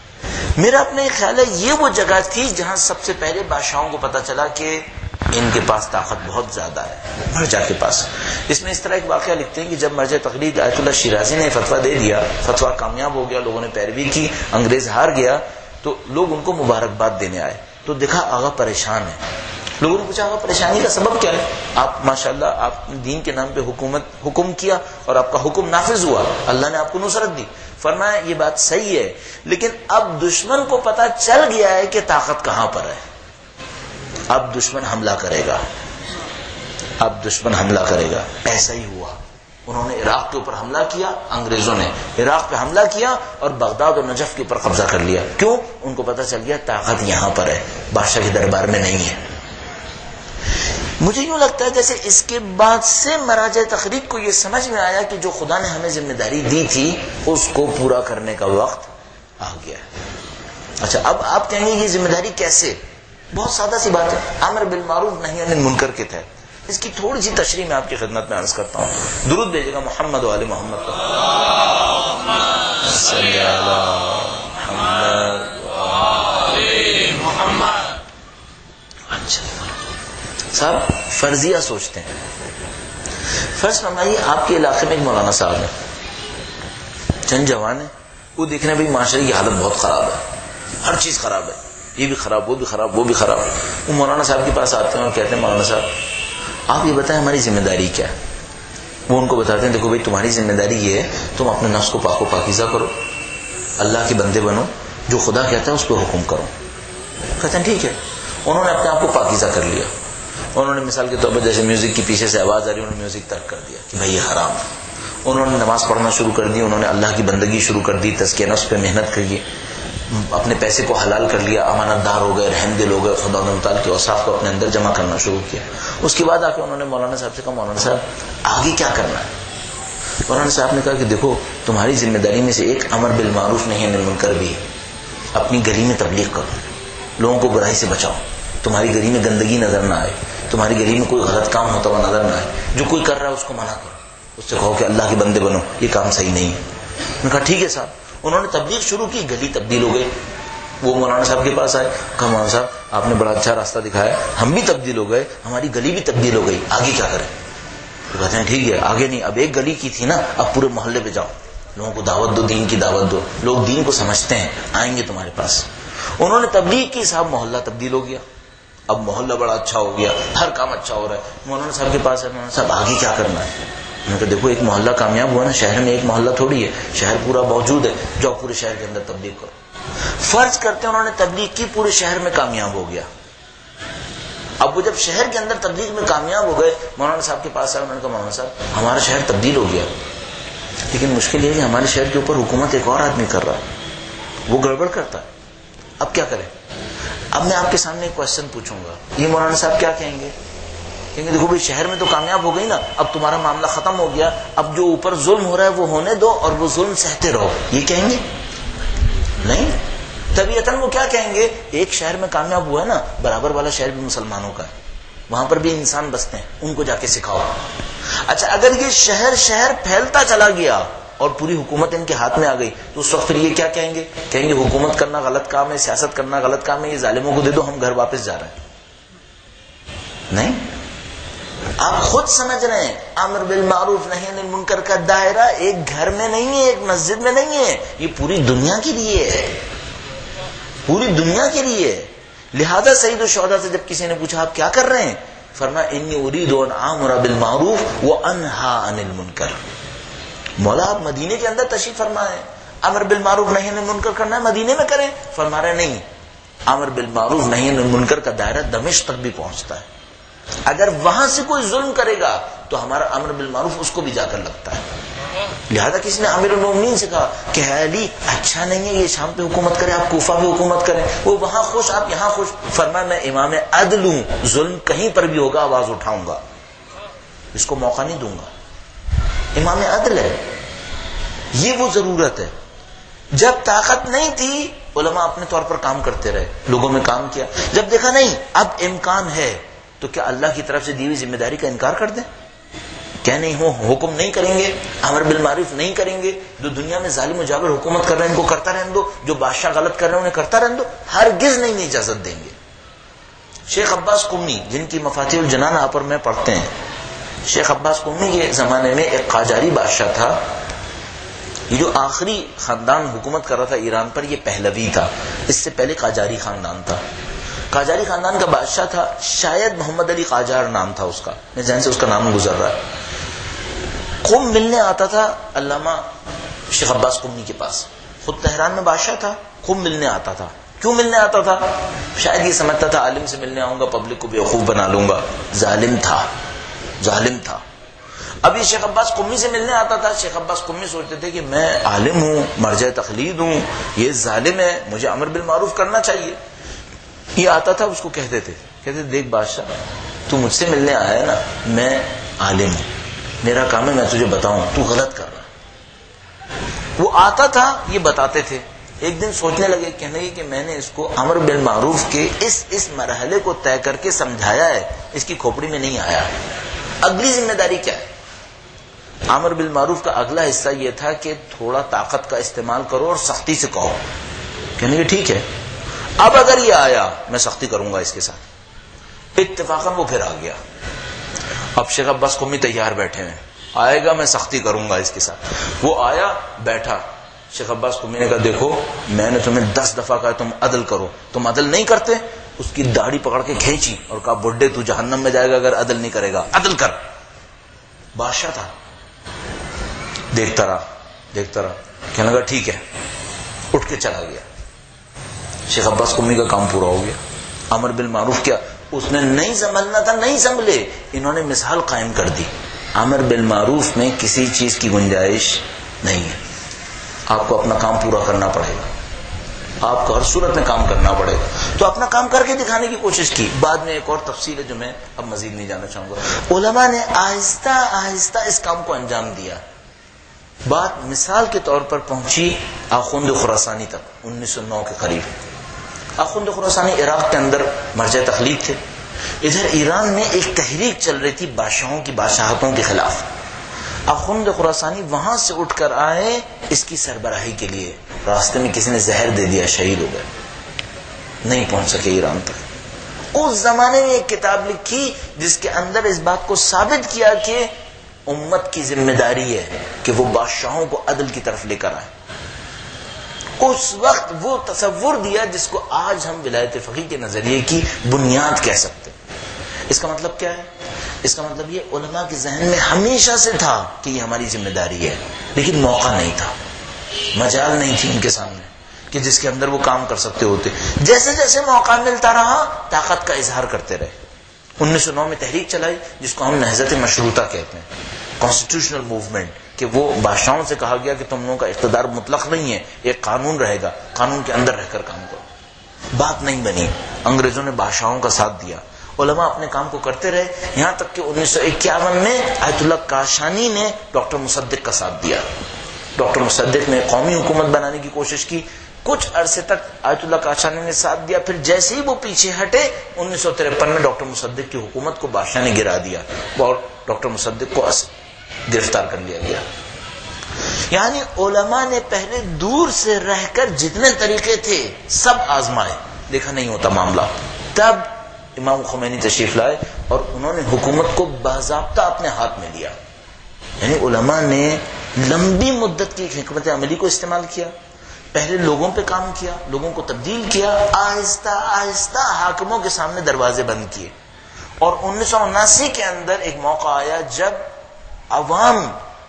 میرا اپنا یہ خیال ہے یہ وہ جگہ تھی جہاں سب سے پہلے بادشاہوں کو پتا چلا کہ ان کے پاس طاقت بہت زیادہ ہے مرجع کے پاس. اس میں اس طرح ایک واقعہ لکھتے ہیں کہ جب مرجع تقلید آیت اللہ شیرازی نے فتویٰ دے دیا، فتویٰ کامیاب ہو گیا، لوگوں نے پیروی کی، انگریز ہار گیا، تو لوگ ان کو مبارکباد دینے آئے. تو دیکھا آغا پریشان ہے. لوگوں نے پوچھا آغا پریشانی کا سبب کیا ہے؟ آپ ماشاءاللہ آپ نے دین کے نام پہ حکم کیا اور آپ کا حکم نافذ ہوا، اللہ نے آپ کو نصرت دی. فرمایا یہ بات صحیح ہے، لیکن اب دشمن کو پتا چل گیا ہے کہ طاقت کہاں پر ہے، اب دشمن حملہ کرے گا، اب دشمن حملہ کرے گا. ایسا ہی ہوا. انہوں نے عراق کے اوپر حملہ کیا، انگریزوں نے عراق پہ حملہ کیا اور بغداد اور نجف کے اوپر قبضہ کر لیا. کیوں؟ ان کو پتا چل گیا طاقت یہاں پر ہے، بادشاہ کے دربار میں نہیں ہے. مجھے یوں لگتا ہے جیسے اس کے بعد سے مراجع تقلید کو یہ سمجھ میں آیا کہ جو خدا نے ہمیں ذمہ داری دی تھی اس کو پورا کرنے کا وقت آ گیا. اچھا اب آپ کہیں گے یہ ذمہ داری کیسے؟ بہت سادہ سی بات ہے، امر بالمعروف نہی عن المنکر کے تحت. اس کی تھوڑی سی تشریح میں آپ کی خدمت میں عرض کرتا ہوں. درود بھیجے گا محمد و آل محمد پر. صلی اللہ محمد و آل محمد. اچھا صاحب فرضیہ سوچتے ہیں. فرض فرمائیے آپ کے علاقے میں ایک مولانا صاحب ہیں، چند جوان ہیں، وہ دیکھ رہے ہیں بھائی معاشرے کی حالت بہت خراب ہے، ہر چیز خراب ہے، یہ بھی خراب، وہ بھی خراب، وہ بھی خراب. وہ مولانا صاحب کے پاس آتے ہیں اور کہتے ہیں مولانا صاحب آپ یہ بتائیں ہماری ذمہ داری کیا ہے؟ وہ ان کو بتاتے ہیں دیکھو بھائی تمہاری ذمہ داری یہ ہے تم اپنے نفس کو پاک و پاکیزہ کرو، اللہ کے بندے بنو، جو خدا کہتا ہے اس پہ حکم کرو. کہتے ہیں ٹھیک ہے. انہوں نے اپنے آپ کو پاکیزہ کر لیا. انہوں نے مثال کے طور پر جیسے میوزک کی پیچھے سے آواز آ رہی ہے، انہوں نے میوزک ترک کر دیا کہ بھائی یہ حرام ہے. انہوں نے نماز پڑھنا شروع کر دی، انہوں نے اللہ کی بندگی شروع کر دی، تزکیہ نفس پہ محنت کری، اپنے پیسے کو حلال کر لیا، امانت دار ہو گئے، رحم دل ہو گئے، خدا متعال کے اوصاف کو اپنے اندر جمع کرنا شروع کیا. اس کے بعد آ کے انہوں نے مولانا صاحب سے کہا مولانا صاحب آگے کیا کرنا ہے؟ مولانا صاحب نے کہا کہ دیکھو تمہاری ذمہ داری میں سے ایک امر بالمعروف نہی عن المنکر بھی ہے. اپنی گلی میں تبلیغ کرو، لوگوں کو برائی سے بچاؤ، تمہاری گلی میں گندگی نظر نہ آئے، تمہاری گلی میں کوئی غلط کام ہوتا ہوا نظر نہ آئے، جو کوئی کر رہا ہے اس کو منع کرو، اس سے کہو کہ اللہ کے بندے بنو، یہ کام صحیح نہیں ہے. انہوں نے کہا ٹھیک ہے صاحب. انہوں نے تبلیغ شروع کی، گلی تبدیل ہو گئی. وہ مولانا صاحب کے پاس آئے، کہا مولانا صاحب آپ نے بڑا اچھا راستہ دکھایا، ہم بھی تبدیل ہو گئے، ہماری گلی بھی تبدیل ہو گئی، آگے کیا کریں؟ تو کہتے ہیں ٹھیک ہے آگے نہیں، اب ایک گلی کی تھی نا، اب پورے محلے پہ جاؤ، لوگوں کو دعوت دو، دین کی دعوت دو، لوگ دین کو سمجھتے ہیں، آئیں گے تمہارے پاس. انہوں نے تبلیغ کی، صاحب محلہ تبدیل ہو گیا، اب محلہ بڑا اچھا ہو گیا، ہر کام اچھا ہو رہا ہے. مولانا صاحب کے پاس ہے، مولانا صاحب آگے کیا کرنا ہے؟ میں نے کہا دیکھو ایک محلہ کامیاب ہوا نا، شہر میں ایک محلہ تھوڑی ہے، شہر پورا موجود ہے، جاؤ پورے شہر کے اندر تبلیغ کرو. فرض کرتے ہیں انہوں نے تبلیغ کی، پورے شہر میں کامیاب ہو گیا. اب وہ جب شہر کے اندر تبلیغ میں کامیاب ہو گئے، مولانا صاحب کے پاس آئے، میں نے کہا مولانا صاحب ہمارا شہر تبدیل ہو گیا، لیکن مشکل یہ ہے کہ ہمارے شہر کے اوپر حکومت ایک اور آدمی کر رہا ہے، وہ گڑبڑ کرتا ہے، اب کیا کریں؟ اب میں آپ کے سامنے ایک کوشچن پوچھوں گا، یہ مولانا صاحب کیا کہیں گے؟ کہیں گے دیکھو بھائی شہر میں تو کامیاب ہو گئی نا، اب تمہارا معاملہ ختم ہو گیا، اب جو اوپر ظلم ہو رہا ہے وہ ہونے دو اور وہ ظلم سہتے رہو، یہ کہیں گے؟ نہیں. طبیعتاً وہ کیا کہیں گے؟ ایک شہر میں کامیاب ہوا ہے نا، برابر والا شہر بھی مسلمانوں کا ہے، وہاں پر بھی انسان بستے ہیں، ان کو جا کے سکھاؤ. اچھا اگر یہ شہر پھیلتا چلا گیا اور پوری حکومت ان کے ہاتھ میں آ گئی تو اس وقت پھر یہ کیا کہیں گے؟ کہیں گے حکومت کرنا غلط کام ہے، سیاست کرنا غلط کام ہے، یہ ظالموں کو دے دو، ہم گھر واپس جا رہے ہیں. نہیں، آپ خود سمجھ رہے ہیں امر بالمعروف نہی عن المنکر کا دائرہ ایک گھر میں نہیں ہے، ایک مسجد میں نہیں ہے، یہ پوری دنیا کے لیے ہے، پوری دنیا کے لیے. لہذا سید الشہداء سے جب کسی نے پوچھا آپ کیا کر رہے ہیں، فرمایا انی اريد ان آمر بالمعروف وانہا عن المنکر. مولا آپ مدینے کے اندر تشریف فرمائے، امر بالمعروف نہی عن المنکر کرنا ہے مدینے میں کریں. فرما رہے نہیں، امر بالمعروف نہی عن المنکر کا دائرہ دمشق تک بھی پہنچتا ہے. اگر وہاں سے کوئی ظلم کرے گا تو ہمارا امر بالمعروف اس کو بھی جا کر لگتا ہے. لہذا کسی نے امیر المومنین سے کہا کہ ہے علی اچھا نہیں ہے یہ شام پہ حکومت کرے، آپ کوفہ پہ حکومت کریں، وہ وہاں خوش آپ یہاں خوش. فرمایا میں امام عدل ہوں، ظلم کہیں پر بھی ہوگا آواز اٹھاؤں گا، اس کو موقع نہیں دوں گا. امام عدل ہے، یہ وہ ضرورت ہے. جب طاقت نہیں تھی علماء اپنے طور پر کام کرتے رہے، لوگوں میں کام کیا. جب دیکھا نہیں اب امکان ہے تو کیا اللہ کی طرف سے دی ہوئی ذمہ داری کا انکار کر دیں؟ کیا نہیں ہو حکم نہیں کریں گے, امر بالمعروف نہیں کریں گے, جو دنیا میں ظالم و جابر حکومت کر رہے ہیں ان کو کرتا رہنے دو, جو بادشاہ غلط کر رہے ہیں انہیں کرتا رہنے دو, ہرگز نہیں اجازت دیں گے. شیخ عباس قمی جن کی مفاتیح الجنان آپ اور میں پڑھتے ہیں, شیخ عباس قمی کے زمانے میں ایک قاجاری بادشاہ تھا. یہ جو آخری خاندان حکومت کر رہا تھا ایران پر یہ پہلوی تھا, اس سے پہلے قاجاری خاندان تھا. قاجاری خاندان کا بادشاہ تھا, شاید محمد علی قاجار نام تھا اس کا, میرے ذہن سے اس کا نام گزر رہا ہے. قم ملنے آتا تھا علامہ شیخ عباس قمی کے پاس, خود تہران میں بادشاہ تھا, قم ملنے آتا تھا. کیوں ملنے آتا تھا؟ شاید یہ سمجھتا تھا عالم سے ملنے آؤں گا پبلک کو بیوقوف بنا لوں گا. ظالم تھا. اب یہ شیخ عباس قمی سے ملنے آتا تھا. شیخ عباس قمی سوچتے تھے کہ میں عالم ہوں, مرجع تقلید ہوں, یہ ظالم ہے, مجھے امر بالمعروف کرنا چاہیے. یہ آتا تھا, اس کو کہتے تھے دیکھ بادشاہ تو مجھ سے ملنے آیا ہے نا, میں عالم ہوں, میرا کام ہے میں تجھے بتاؤں, تو غلط کر رہا. وہ آتا تھا, یہ بتاتے تھے. ایک دن سوچنے لگے, کہنے لگے کہ میں نے اس کو امر بالمعروف کے اس مرحلے کو طے کر کے سمجھایا ہے, اس کی کھوپڑی میں نہیں آیا. اگلی ذمہ داری کیا ہے؟ امر بالمعروف کا اگلا حصہ یہ تھا کہ تھوڑا طاقت کا استعمال کرو اور سختی سے کہو. کہنے لگے ٹھیک ہے, اب اگر یہ آیا میں سختی کروں گا اس کے ساتھ. اتفاقاً وہ پھر آ گیا. اب شیخ عباس قمی تیار بیٹھے ہیں, آئے گا میں سختی کروں گا اس کے ساتھ. وہ آیا, بیٹھا. شیخ عباس قمی نے کہا دیکھو میں نے تمہیں 10 دفعہ کہا تم عدل کرو, تم عدل نہیں کرتے. اس کی داڑھی پکڑ کے کھینچی اور کہا بڈھے تو جہنم میں جائے گا اگر عدل نہیں کرے گا, عدل کر. بادشاہ تھا, دیکھتا رہا. کہنے لگا ٹھیک ہے, اٹھ کے چلا گیا. شیخ عباس قمی کا کام پورا ہو گیا. امر بالمعروف کیا اس نے نہیں سنبھلنا تھا, نہیں سنبھلے. انہوں نے مثال قائم کر دی, امر بالمعروف میں کسی چیز کی گنجائش نہیں ہے. آپ کو اپنا کام پورا کرنا پڑے گا, آپ کو ہر صورت میں کام کرنا پڑے گا. تو اپنا کام کر کے دکھانے کی کوشش کی. بعد میں ایک اور تفصیل ہے جو میں اب مزید نہیں جانا چاہوں گا. علماء نے آہستہ آہستہ اس کام کو انجام دیا. بات مثال کے طور پر پہنچی آخوند خراسانی تک 1909 کے قریب. آخوند خراسانی عراق کے اندر مرجع تقلید تھے. ادھر ایران میں ایک تحریک چل رہی تھی بادشاہوں کی بادشاہتوں کے خلاف. آخوند خراسانی وہاں سے اٹھ کر آئے اس کی سربراہی کے لیے. راستے میں کسی نے زہر دے دیا, شہید ہو گئے, نہیں پہنچ سکے ایران تک. اس زمانے میں ایک کتاب لکھی جس کے اندر اس بات کو ثابت کیا کہ امت کی ذمہ داری ہے کہ وہ بادشاہوں کو عدل کی طرف لے کر آئے. اس وقت وہ تصور دیا جس کو آج ہم ولایت فقیہ کے نظریے کی بنیاد کہہ سکتے. اس کا مطلب کیا ہے؟ اس کا مطلب یہ علماء کے ذہن میں ہمیشہ سے تھا کہ یہ ہماری ذمہ داری ہے, لیکن موقع نہیں تھا, مجال نہیں تھی ان کے سامنے کہ جس کے اندر وہ کام کر سکتے ہوتے. جیسے جیسے موقع ملتا رہا طاقت کا اظہار کرتے رہے. 1909 میں تحریک چلائی جس کو ہم نہضت مشروطہ کہتے ہیں, کانسٹیٹیوشنل موومنٹ, کہ وہ بادشاہوں سے کہا گیا کہ تم لوگوں کا اقتدار مطلق نہیں ہے, ایک قانون رہے گا, قانون کے اندر رہ کر کام کرو. بات نہیں بنی, انگریزوں نے بادشاہوں کا ساتھ دیا. علماء اپنے کام کو کرتے رہے, یہاں تک کہ 1951 میں آیت اللہ کاشانی نے ڈاکٹر مصدق کا ساتھ دیا. ڈاکٹر مصدق نے قومی حکومت بنانے کی کوشش کی. کچھ عرصے تک آیت اللہ کاشانی نے ساتھ دیا, پھر جیسے ہی وہ پیچھے ہٹے 1953 میں ڈاکٹر مصدق کی حکومت کو بادشاہ نے گرا دیا اور ڈاکٹر مصدق کو گرفتار کر لیا گیا. یعنی علماء نے پہلے دور سے رہ کر جتنے طریقے تھے سب آزمائے, دیکھا نہیں ہوتا معاملہ. تب امام خمینی تشریف لائے اور انہوں نے حکومت کو باضابطہ اپنے ہاتھ میں لیا. یعنی علماء نے لمبی مدت کی حکمت عملی کو استعمال کیا, پہلے لوگوں پہ کام کیا, لوگوں کو تبدیل کیا, آہستہ آہستہ حاکموں کے سامنے دروازے بند کیے. اور 1979 کے اندر ایک موقع آیا جب عوام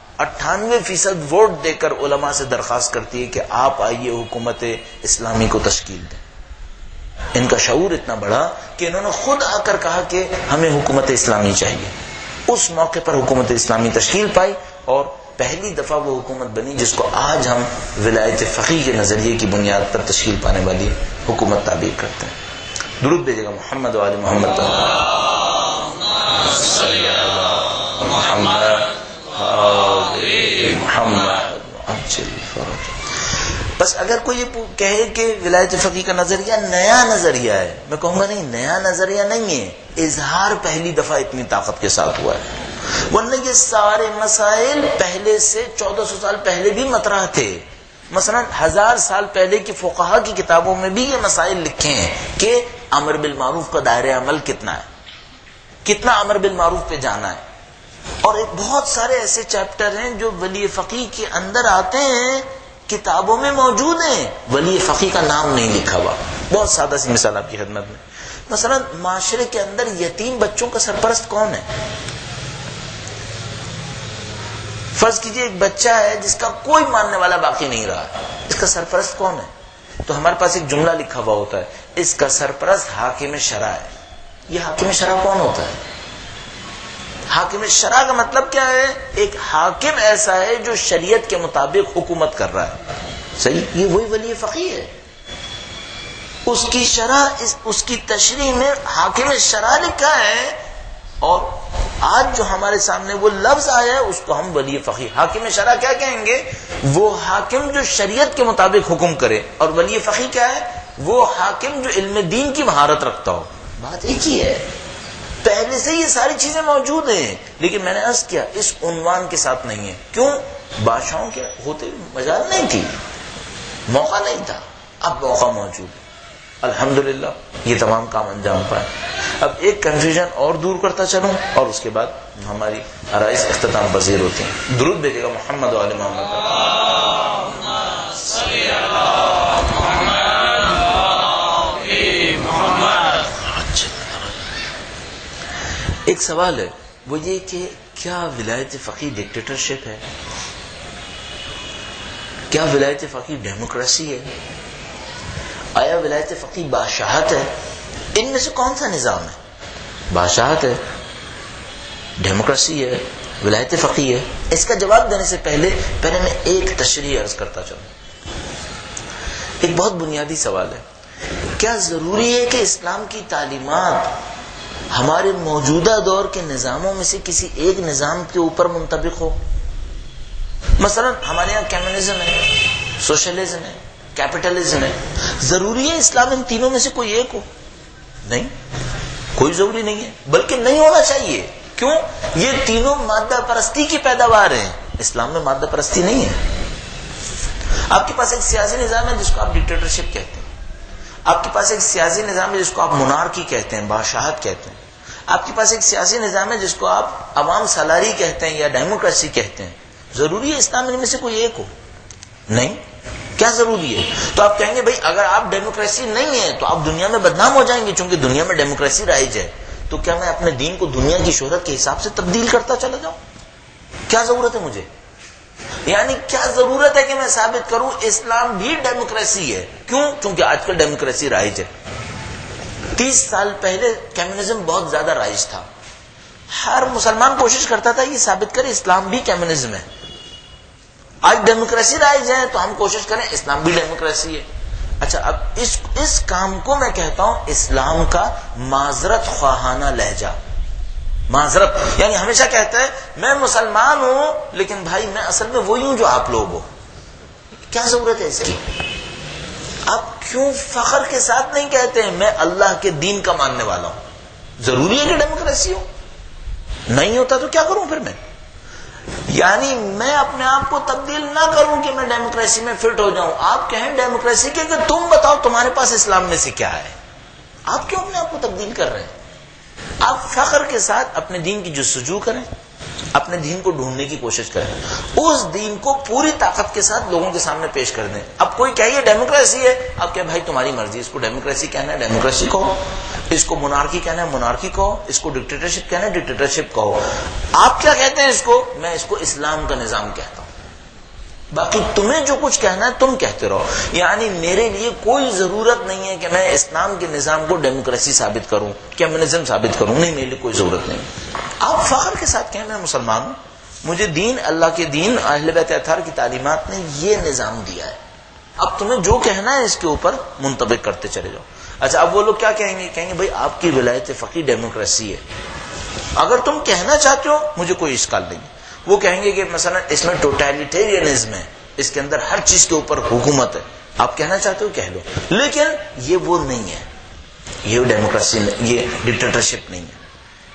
98% ووٹ دے کر علماء سے درخواست کرتی ہے کہ آپ آئیے حکومت اسلامی کو تشکیل دیں. ان کا شعور اتنا بڑا کہ انہوں نے خود آ کر کہا کہ ہمیں حکومت اسلامی چاہیے. اس موقع پر حکومت اسلامی تشکیل پائی اور پہلی دفعہ وہ حکومت بنی جس کو آج ہم ولایت فقیہ کے نظریے کی بنیاد پر تشکیل پانے والی حکومت تعبیر کرتے ہیں. درود بھیجے گا محمد و آل محمد. بس اگر کوئی یہ کہے کہ ولایت فقیہ کا نظریہ نیا نظریہ ہے, میں کہوں گا نہیں, نیا نظریہ نہیں ہے, اظہار پہلی دفعہ اتنی طاقت کے ساتھ ہوا ہے. ورنہ یہ سارے مسائل پہلے سے 1400 سال پہلے بھی مطرح تھے. مثلا 1000 سال پہلے کی فقہا کی کتابوں میں بھی یہ مسائل لکھے ہیں کہ امر بالمعروف کا دائرہ عمل کتنا ہے, کتنا امر بالمعروف پہ جانا ہے. اور بہت سارے ایسے چیپٹر ہیں جو ولی فقیہ کے اندر آتے ہیں, کتابوں میں موجود ہیں, ولی فقیہ کا نام نہیں لکھا ہوا. بہت سادہ سی مثال آپ کی خدمت میں, مثلا معاشرے کے اندر یتیم بچوں کا سرپرست کون ہے؟ فرض کیجئے ایک بچہ ہے جس کا کوئی ماننے والا باقی نہیں رہا, اس کا سرپرست کون ہے؟ تو ہمارے پاس ایک جملہ لکھا ہوا ہوتا ہے, اس کا سرپرست حاکم شرع ہے. یہ حاکم شرع کون ہوتا ہے؟ حاکم شرع کا مطلب کیا ہے؟ ایک حاکم ایسا ہے جو شریعت کے مطابق حکومت کر رہا ہے. صحیح, یہ وہی ولی فقیہ ہے. اس کی شرح, اس کی تشریح میں حاکم شرع لکھا ہے, اور آج جو ہمارے سامنے وہ لفظ آیا ہے اس کو ہم ولی فقیہ. حاکم شرع کیا کہیں گے؟ وہ حاکم جو شریعت کے مطابق حکم کرے. اور ولی فقیہ کیا ہے؟ وہ حاکم جو علم دین کی مہارت رکھتا ہو. بات ایک ہی ہے, پہلے سے یہ ساری چیزیں موجود ہیں, لیکن میں نے عرض کیا اس عنوان کے ساتھ نہیں ہے. کیوں؟ بادشاہوں کے ہوتے مجال نہیں تھی, موقع نہیں تھا. اب موقع موجود ہے, الحمدللہ یہ تمام کام انجام پائے. اب ایک کنفیوژن اور دور کرتا چلوں اور اس کے بعد ہماری آرائش اختتام پذیر ہوتی ہیں. درود بھیجے گا محمد و آل محمد. ایک سوال ہے, وہ یہ کہ کیا ولایت فقیہ ڈکٹیٹرشپ ہے؟ کیا ولایت فقیہ ڈیموکریسی ہے؟ آیا ولایت فقیہ بادشاہت ہے؟ ان میں سے کون سا نظام ہے؟ بادشاہت ہے, ڈیموکریسی ہے, ولایت فقیہ ہے؟ اس کا جواب دینے سے پہلے میں ایک تشریح عرض کرتا چلوں. ایک بہت بنیادی سوال ہے, کیا ضروری ہے کہ اسلام کی تعلیمات ہمارے موجودہ دور کے نظاموں میں سے کسی ایک نظام کے اوپر منطبق ہو؟ مثلا ہمارے یہاں کمیونزم ہے, سوشلزم ہے, کیپٹلزم ہے. ضروری ہے اسلام ان تینوں میں سے کوئی ایک ہو؟ نہیں, کوئی ضروری نہیں ہے, بلکہ نہیں ہونا چاہیے. کیوں؟ یہ تینوں مادہ پرستی کی پیداوار ہیں. اسلام میں مادہ پرستی نہیں ہے. آپ کے پاس ایک سیاسی نظام ہے جس کو آپ ڈکٹیٹرشپ کہتے ہیں, آپ کے پاس ایک سیاسی نظام ہے جس کو آپ مونارکی کہتے ہیں, بادشاہت کہتے ہیں. آپ کے پاس ایک سیاسی نظام ہے جس کو آپ عوام سالاری کہتے ہیں یا ڈیموکریسی کہتے ہیں. ضروری ہے اسلام ان میں سے کوئی ایک ہو؟ نہیں. کیا ضروری ہے؟ تو آپ کہیں گے بھائی اگر آپ ڈیموکریسی نہیں ہے تو آپ دنیا میں بدنام ہو جائیں گے, چونکہ دنیا میں ڈیموکریسی رائج ہے. تو کیا میں اپنے دین کو دنیا کی شہرت کے حساب سے تبدیل کرتا چلا جاؤں؟ کیا ضرورت ہے مجھے؟ یعنی کیا ضرورت ہے کہ میں ثابت کروں اسلام بھی ڈیموکریسی ہے؟ کیوں؟ چونکہ آج کل ڈیموکریسی رائج ہے. 30 سال پہلے کمیونزم بہت زیادہ رائج تھا. ہر مسلمان کوشش کرتا تھا یہ ثابت کرے اسلام بھی کمیونزم ہے. آج ڈیموکریسی رائج ہے تو ہم کوشش کریں اسلام بھی ڈیموکریسی ہے. اچھا, اب اس کام کو میں کہتا ہوں اسلام کا معذرت خواہانہ لہجہ. معذرت یعنی ہمیشہ کہتا ہے میں مسلمان ہوں لیکن بھائی میں اصل میں وہی ہوں جو آپ لوگ ہو. کیا ضرورت ہے اس کی؟ آپ کیوں فخر کے ساتھ نہیں کہتے ہیں میں اللہ کے دین کا ماننے والا ہوں؟ ضروری ہے کہ ڈیموکریسی ہو؟ نہیں ہوتا تو کیا کروں پھر میں؟ یعنی میں اپنے آپ کو تبدیل نہ کروں کہ میں ڈیموکریسی میں فٹ ہو جاؤں. آپ کہیں ڈیموکریسی کے کہ تم بتاؤ تمہارے پاس اسلام میں سے کیا ہے. آپ کیوں اپنے آپ کو تبدیل کر رہے ہیں؟ آپ فخر کے ساتھ اپنے دین کی جستجو کریں, اپنے دین کو ڈھونڈنے کی کوشش کریں, اس دین کو پوری طاقت کے ساتھ لوگوں کے سامنے پیش کر دیں. اب کوئی کہیے ڈیموکریسی ہے, آپ کہیں بھائی تمہاری مرضی, اس کو ڈیموکریسی کہنا ہے ڈیموکریسی کہو, اس کو مونارکی کہنا ہے مونارکی کہو, اس کو ڈکٹیٹرشپ کہنا ہے ڈکٹیٹرشپ کہو. آپ کیا کہتے ہیں اس کو؟ میں اس کو اسلام کا نظام کہتا ہوں. باقی تمہیں جو کچھ کہنا ہے تم کہتے رہو. یعنی میرے لیے کوئی ضرورت نہیں ہے کہ میں اسلام کے نظام کو ڈیموکریسی ثابت کروں, کمیونزم ثابت کروں. نہیں, میرے لیے کوئی ضرورت نہیں. آپ فخر کے ساتھ کہیں میں مسلمان ہوں, مجھے دین, اللہ کے دین, اہل بیت اطہار کی تعلیمات نے یہ نظام دیا ہے. اب تمہیں جو کہنا ہے اس کے اوپر منطبق کرتے چلے جاؤ. اچھا, اب وہ لوگ کیا کہیں گے؟ کہیں گے بھائی آپ کی ولایت فقیہ ڈیموکریسی ہے. اگر تم کہنا چاہتے ہو مجھے کوئی اشکال نہیں. وہ کہیں گے کہ مثلا اس میں ٹوٹیلیٹیرینزم ہے, اس کے اندر ہر چیز کے اوپر حکومت ہے. آپ کہنا چاہتے ہو کہہ لو, لیکن یہ وہ نہیں ہے, یہ ڈیموکریسی, یہ ڈکٹیٹرشپ نہیں ہے.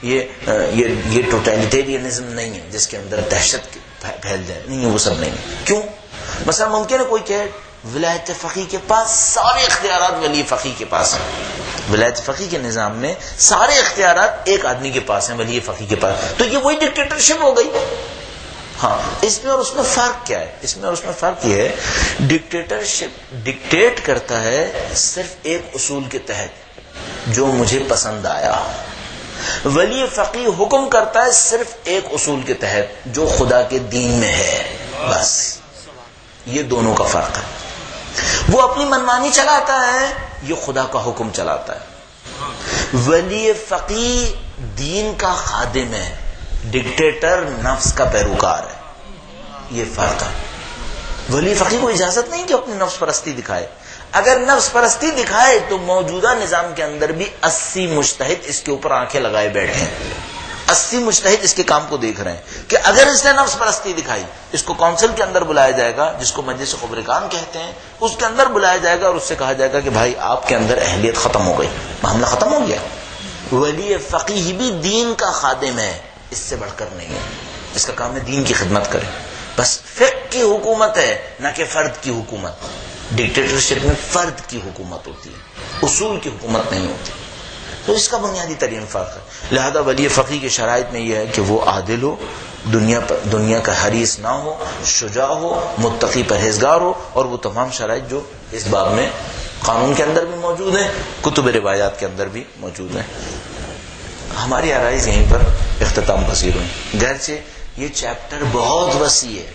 یہ ٹوٹیلیٹیرینزم نہیں ہے جس کے اندر دہشت پھیل جائے، نہیں وہ سب نہیں ہے۔ کیوں؟ مثلا ممکن ہے کوئی کہ ولایت فقیہ کے پاس سارے اختیارات ولی فقیہ کے پاس ہیں، ولایت فقیہ کے نظام میں سارے اختیارات ایک آدمی کے پاس ہیں، ولی فقیہ کے پاس، تو یہ وہی ڈکٹیٹرشپ ہو گئی۔ ہاں، اس میں اور اس میں فرق کیا ہے؟ اس میں اور اس میں فرق یہ ہے، ڈکٹیٹرشپ ڈکٹیٹ کرتا ہے صرف ایک اصول کے تحت جو مجھے پسند آیا، ولی فقیہ حکم کرتا ہے صرف ایک اصول کے تحت جو خدا کے دین میں ہے، بس یہ دونوں کا فرق ہے۔ وہ اپنی منمانی چلاتا ہے، یہ خدا کا حکم چلاتا ہے۔ ولی فقیہ دین کا خادم ہے، ڈکٹیٹر نفس کا پیروکار ہے، یہ فرق ہے۔ ولی فقیہ کو اجازت نہیں کہ اپنی نفس پرستی دکھائے، اگر نفس پرستی دکھائے تو موجودہ نظام کے اندر بھی 80 مجتہد اس کے اوپر آنکھیں لگائے بیٹھے ہیں، 80 مجتہد اس کے کام کو دیکھ رہے ہیں کہ اگر اس نے نفس پرستی دکھائی، اس کو کونسل کے اندر بلایا جائے گا جس کو مجلس خبرگان کہتے ہیں، اس کے اندر بلایا جائے گا اور اس سے کہا جائے گا کہ بھائی آپ کے اندر اہلیت ختم ہو گئی، معاملہ ختم ہو گیا۔ ولی فقیہ بھی دین کا خادم ہے، اس سے بڑھ کر نہیں ہے، اس کا کام ہے دین کی خدمت کرے، بس فقہ کی حکومت ہے نہ کہ فرد کی حکومت۔ ڈکٹیٹرشپ میں فرد کی حکومت ہوتی ہے، اصول کی حکومت نہیں ہوتی، تو اس کا بنیادی ترین فرق ہے۔ لہذا ولی فقیہ کے شرائط میں یہ ہے کہ وہ عادل ہو، دنیا کا حریص نہ ہو، شجاع ہو، متقی پرہیزگار ہو، اور وہ تمام شرائط جو اس باب میں قانون کے اندر بھی موجود ہیں، کتب روایات کے اندر بھی موجود ہیں۔ ہماری آرائز یہیں پر اختتام پذیر ہوئی، گرچہ یہ چیپٹر بہت وسیع ہے،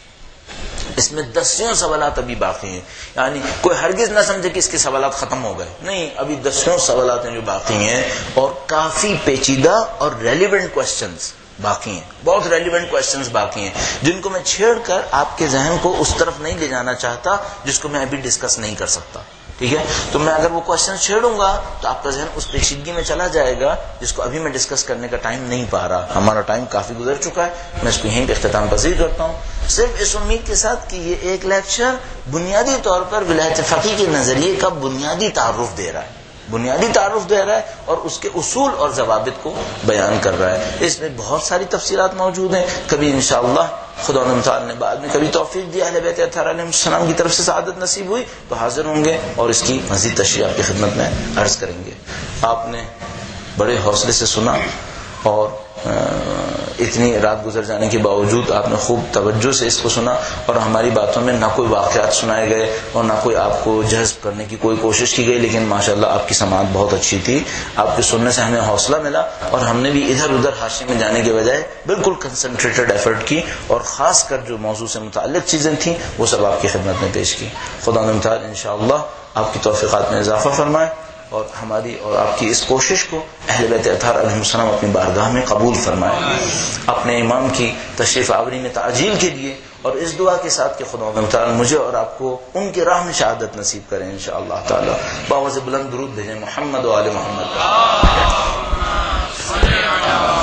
اس میں دسیوں سوالات ابھی باقی ہیں، یعنی کوئی ہرگز نہ سمجھے کہ اس کے سوالات ختم ہو گئے، نہیں، ابھی دسیوں سوالات ہیں جو باقی ہیں، اور کافی پیچیدہ اور ریلیونٹ کوسچنز باقی ہیں، بہت ریلیونٹ کوسچنز باقی ہیں جن کو میں چھیڑ کر آپ کے ذہن کو اس طرف نہیں لے جانا چاہتا جس کو میں ابھی ڈسکس نہیں کر سکتا، ٹھیک ہے؟ تو میں اگر وہ کوسچن چھیڑوں گا تو آپ کا ذہن اس پیچیدگی میں چلا جائے گا جس کو ابھی میں ڈسکس کرنے کا ٹائم نہیں پا رہا، ہمارا ٹائم کافی گزر چکا ہے، میں اس کو یہیں پہ اختتام پذیر کرتا ہوں، صرف اس امید کے ساتھ کہ یہ ایک لیکچر بنیادی طور پر ولایت فقیہ کے نظریے کا بنیادی تعارف دے رہا ہے، بنیادی تعارف دے رہا ہے اور اس کے اصول اور ضوابط کو بیان کر رہا ہے۔ اس میں بہت ساری تفصیلات موجود ہیں، کبھی انشاءاللہ خدا تعالی نے بعد میں کبھی توفیق دی، اہل بیت اطہار علیہ السلام کی طرف سے سعادت نصیب ہوئی تو حاضر ہوں گے اور اس کی مزید تشریح آپ کی خدمت میں عرض کریں گے۔ آپ نے بڑے حوصلے سے سنا اور اتنی رات گزر جانے کے باوجود آپ نے خوب توجہ سے اس کو سنا، اور ہماری باتوں میں نہ کوئی واقعات سنائے گئے اور نہ کوئی آپ کو جذب کرنے کی کوئی کوشش کی گئی، لیکن ماشاءاللہ آپ کی سماعت بہت اچھی تھی، آپ کے سننے سے ہمیں حوصلہ ملا اور ہم نے بھی ادھر ادھر حاشیے میں جانے کے بجائے بالکل کنسنٹریٹڈ ایفرٹ کی، اور خاص کر جو موضوع سے متعلق چیزیں تھیں وہ سب آپ کی خدمت میں پیش کی۔ خدا تعالی انشاءاللہ آپ کی توفیقات میں اضافہ فرمائے اور ہماری اور آپ کی اس کوشش کو اہل بیت اطہار علیہ السلام اپنی بارگاہ میں قبول فرمائے، اپنے امام کی تشریف آوری میں تعجیل کے لیے، اور اس دعا کے ساتھ کہ خدا تعالی مجھے اور آپ کو ان کی راہ میں شہادت نصیب کریں انشاءاللہ تعالی۔ باوز بلند درود بھیجیں محمد و آل محمد۔